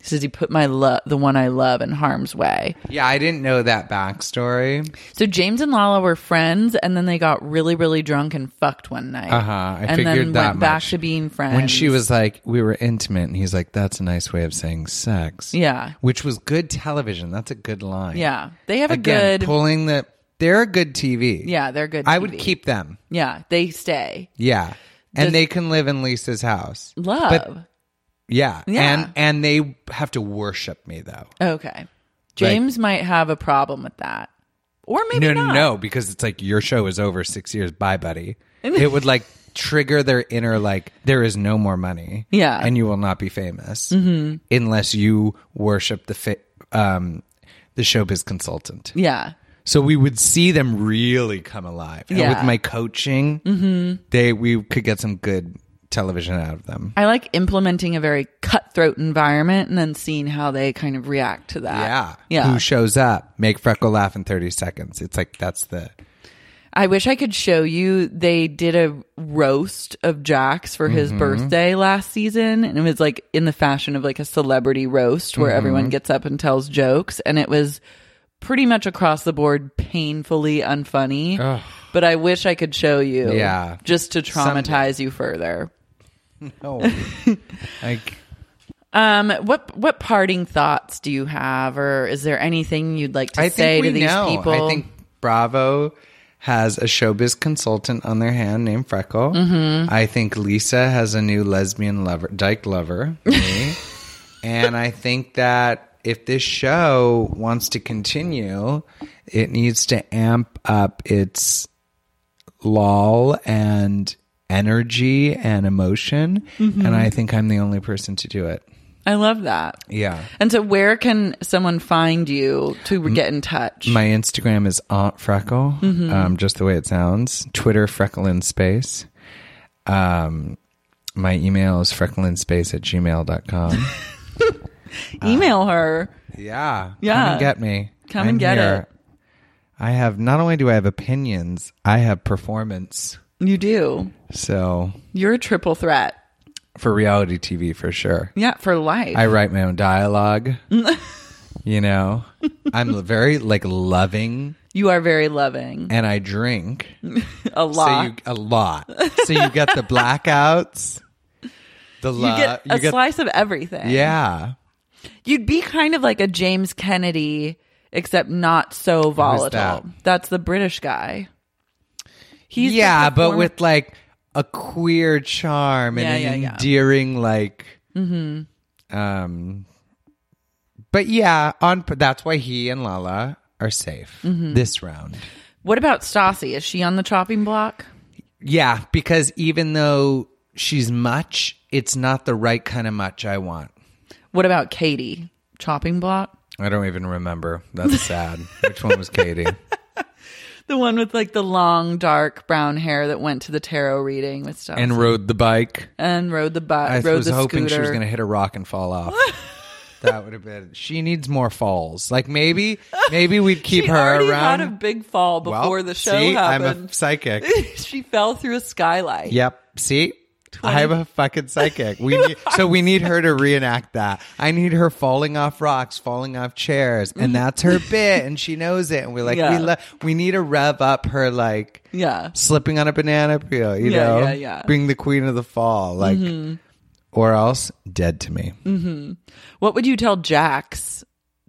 He says he put my lo- the one I love in harm's way. Yeah, I didn't know that backstory. So James and Lala were friends, and then they got really, really drunk and fucked one night. Uh huh. I and figured then that went back much. to being friends. When she was like, we were intimate, and he's like, that's a nice way of saying sex. Yeah. Which was good television. That's a good line. Yeah. They have a Again, good... pulling the... They're a good T V. Yeah, they're good I T V. would keep them. Yeah, they stay. Yeah. And Does- they can live in Lisa's house. Love. But, yeah. Yeah. And and they have to worship me, though. Okay. James might have a problem with that. Or maybe no, not. no, because it's like, your show is over six years. Bye, buddy. It would like trigger their inner, like, there is no more money. Yeah. And you will not be famous Mhm. unless you worship the fa- um, the showbiz consultant. Yeah. So we would see them really come alive. And Yeah. with my coaching, Mhm. they we could get some good television out of them. I like implementing a very cutthroat environment and then seeing how they kind of react to that. Yeah. Yeah. Who shows up? Make Freckle laugh in thirty seconds. It's like, that's the... I wish I could show you. They did a roast of Jax for his Mhm. birthday last season, and it was like in the fashion of like a celebrity roast where Mhm. everyone gets up and tells jokes, and it was pretty much across the board painfully unfunny. Ugh. But I wish I could show you. Yeah. Just to traumatize you further. No. Like... Um, what what parting thoughts do you have, or is there anything you'd like to I say think we to these know. people? I think Bravo has a showbiz consultant on their hand named Freckle. Mhm. I think Lisa has a new lesbian lover, dyke lover, me. And I think that if this show wants to continue, it needs to amp up its lull and energy and emotion. Mhm. And I think I'm the only person to do it. I love that. Yeah. And so where can someone find you to get in touch? My Instagram is Aunt Freckle, Mhm. um, just the way it sounds. Twitter, Freckle in Space. Um, my email is freckleinspace at gmail dot com. Email her. Yeah. Yeah. Come and get me. Come and I'm get here. it. I have, not only do I have opinions, I have performance. You do. So You're a triple threat. for reality T V, for sure. Yeah, for life. I write my own dialogue. You know, I'm very like loving. You are very loving. And I drink A lot. So you, a lot. So you get the blackouts. The You lo- get a slice of everything. Yeah. You'd be kind of like a James Kennedy, except not so volatile. that? That's the British guy. He's the yeah, but performer- with like a queer charm and Yeah, an yeah, yeah. endearing like Mhm. um but yeah, on that's why he and Lala are safe Mhm. this round. What about Stassi? Is she on the chopping block? Yeah, because even though she's much, it's not the right kind of much I want. What about Katie? Chopping block? I don't even remember. That's sad. Which one was Katie? The one with like the long, dark brown hair that went to the tarot reading with Stassi. And rode the bike. And rode the bike. I rode was the hoping she was scooter. going to hit a rock and fall off. That would have been. She needs more falls. Like maybe, maybe we'd keep she her already around. had a big fall before Well, the show see, I'm happened. a psychic. She fell through a skylight. Yep. See, I'm a fucking psychic. We need, so we need her to reenact that. I need her falling off rocks, falling off chairs, and that's her bit, and she knows it. And we're like, Yeah. we lo- we need to rev up her like Yeah. slipping on a banana peel. You Yeah, know, yeah, yeah. being the queen of the fall, like, Mhm. or else dead to me. hmm What would you tell Jax?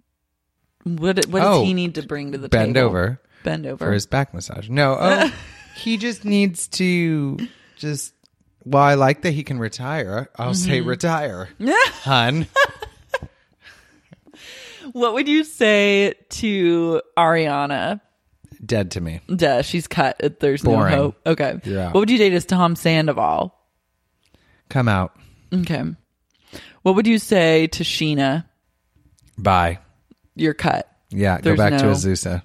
What What does Oh, he need to bring to the Bend table? over. Bend over for his back massage. No, oh, he just needs to just. Well, I like that he can retire. I'll say Mhm. retire, hun. What would you say to Ariana? Dead to me. Duh, she's cut. There's Boring. no hope. Okay. Yeah. What would you say to Tom Sandoval? Come out. Okay. What would you say to Sheena? Bye. You're cut. Yeah, There's go back to no- Azusa.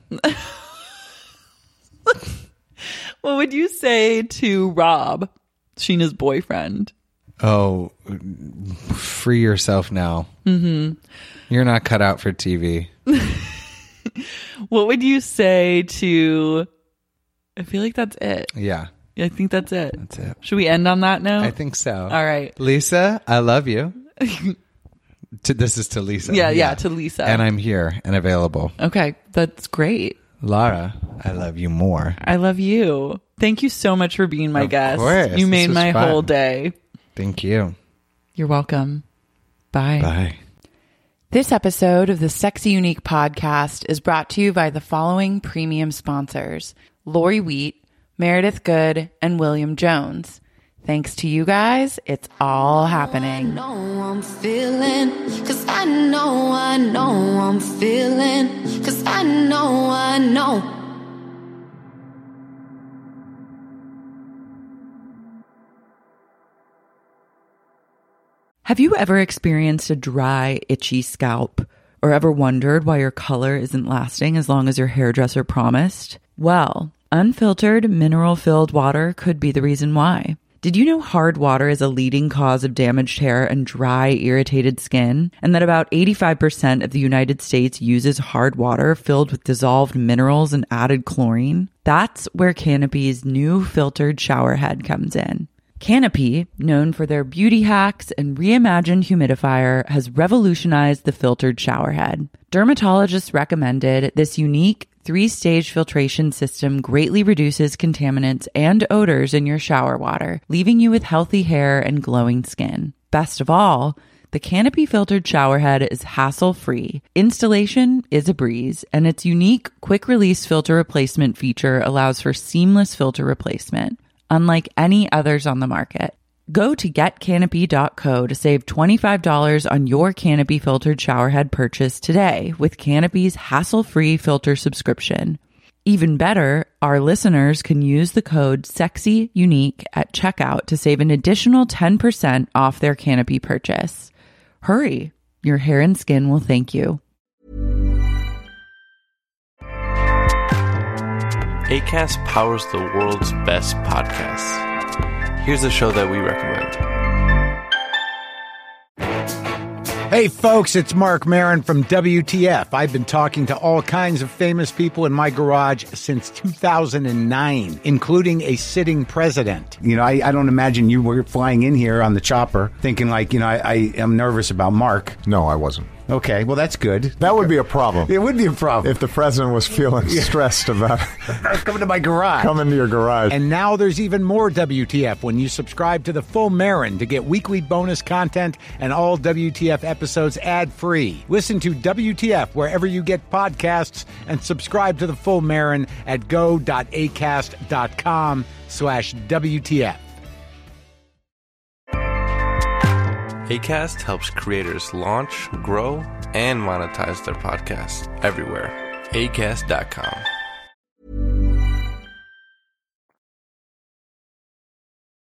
What would you say to Rob, Sheena's boyfriend? Oh, free yourself now. Mm-hmm. You're not cut out for T V. What would you say to... I feel like that's it. Yeah. I think that's it. That's it. Should we end on that note? I think so. All right. Lisa, I love you. To, this is to Lisa. Yeah, yeah, to Lisa. And I'm here and available. Okay, that's great. Laura, I love you more. I love you. Thank you so much for being my Of guest. course, you this made was my fun. whole day. Thank you. You're welcome. Bye. Bye. This episode of the Sexy Unique podcast is brought to you by the following premium sponsors: Lori Wheat, Meredith Good, and William Jones. Thanks to you guys, it's all happening. I know I'm feeling, cause I know, I know I'm feeling, cause I know, I know. Have you ever experienced a dry, itchy scalp? Or ever wondered why your color isn't lasting as long as your hairdresser promised? Well, unfiltered, mineral-filled water could be the reason why. Did you know hard water is a leading cause of damaged hair and dry, irritated skin? And that about eighty-five percent of the United States uses hard water filled with dissolved minerals and added chlorine? That's where Canopy's new filtered shower head comes in. Canopy, known for their beauty hacks and reimagined humidifier, has revolutionized the filtered shower head. Dermatologists recommended this unique three-stage filtration system greatly reduces contaminants and odors in your shower water, leaving you with healthy hair and glowing skin. Best of all, the Canopy filtered shower head is hassle-free. Installation is a breeze, and its unique quick-release filter replacement feature allows for seamless filter replacement, unlike any others on the market. Go to get canopy dot co to save twenty-five dollars on your Canopy filtered showerhead purchase today with Canopy's hassle-free filter subscription. Even better, our listeners can use the code SEXYUNIQUE at checkout to save an additional ten percent off their Canopy purchase. Hurry, your hair and skin will thank you. Acast powers the world's best podcasts. Here's a show that we recommend. Hey folks, it's Mark Maron from W T F. I've been talking to all kinds of famous people in my garage since two thousand nine, including a sitting president. You know, I, I don't imagine you were flying in here on the chopper thinking like, you know, I, I am nervous about Mark. No, I wasn't. Okay, well, that's good. That would be a problem. It would be a problem. If the president was feeling stressed about coming to my garage. Come into your garage. And now there's even more W T F when you subscribe to the Full Marin to get weekly bonus content and all W T F episodes ad-free. Listen to W T F wherever you get podcasts and subscribe to the Full Marin at go.acast.com slash WTF. Acast helps creators launch, grow, and monetize their podcasts everywhere. acast dot com.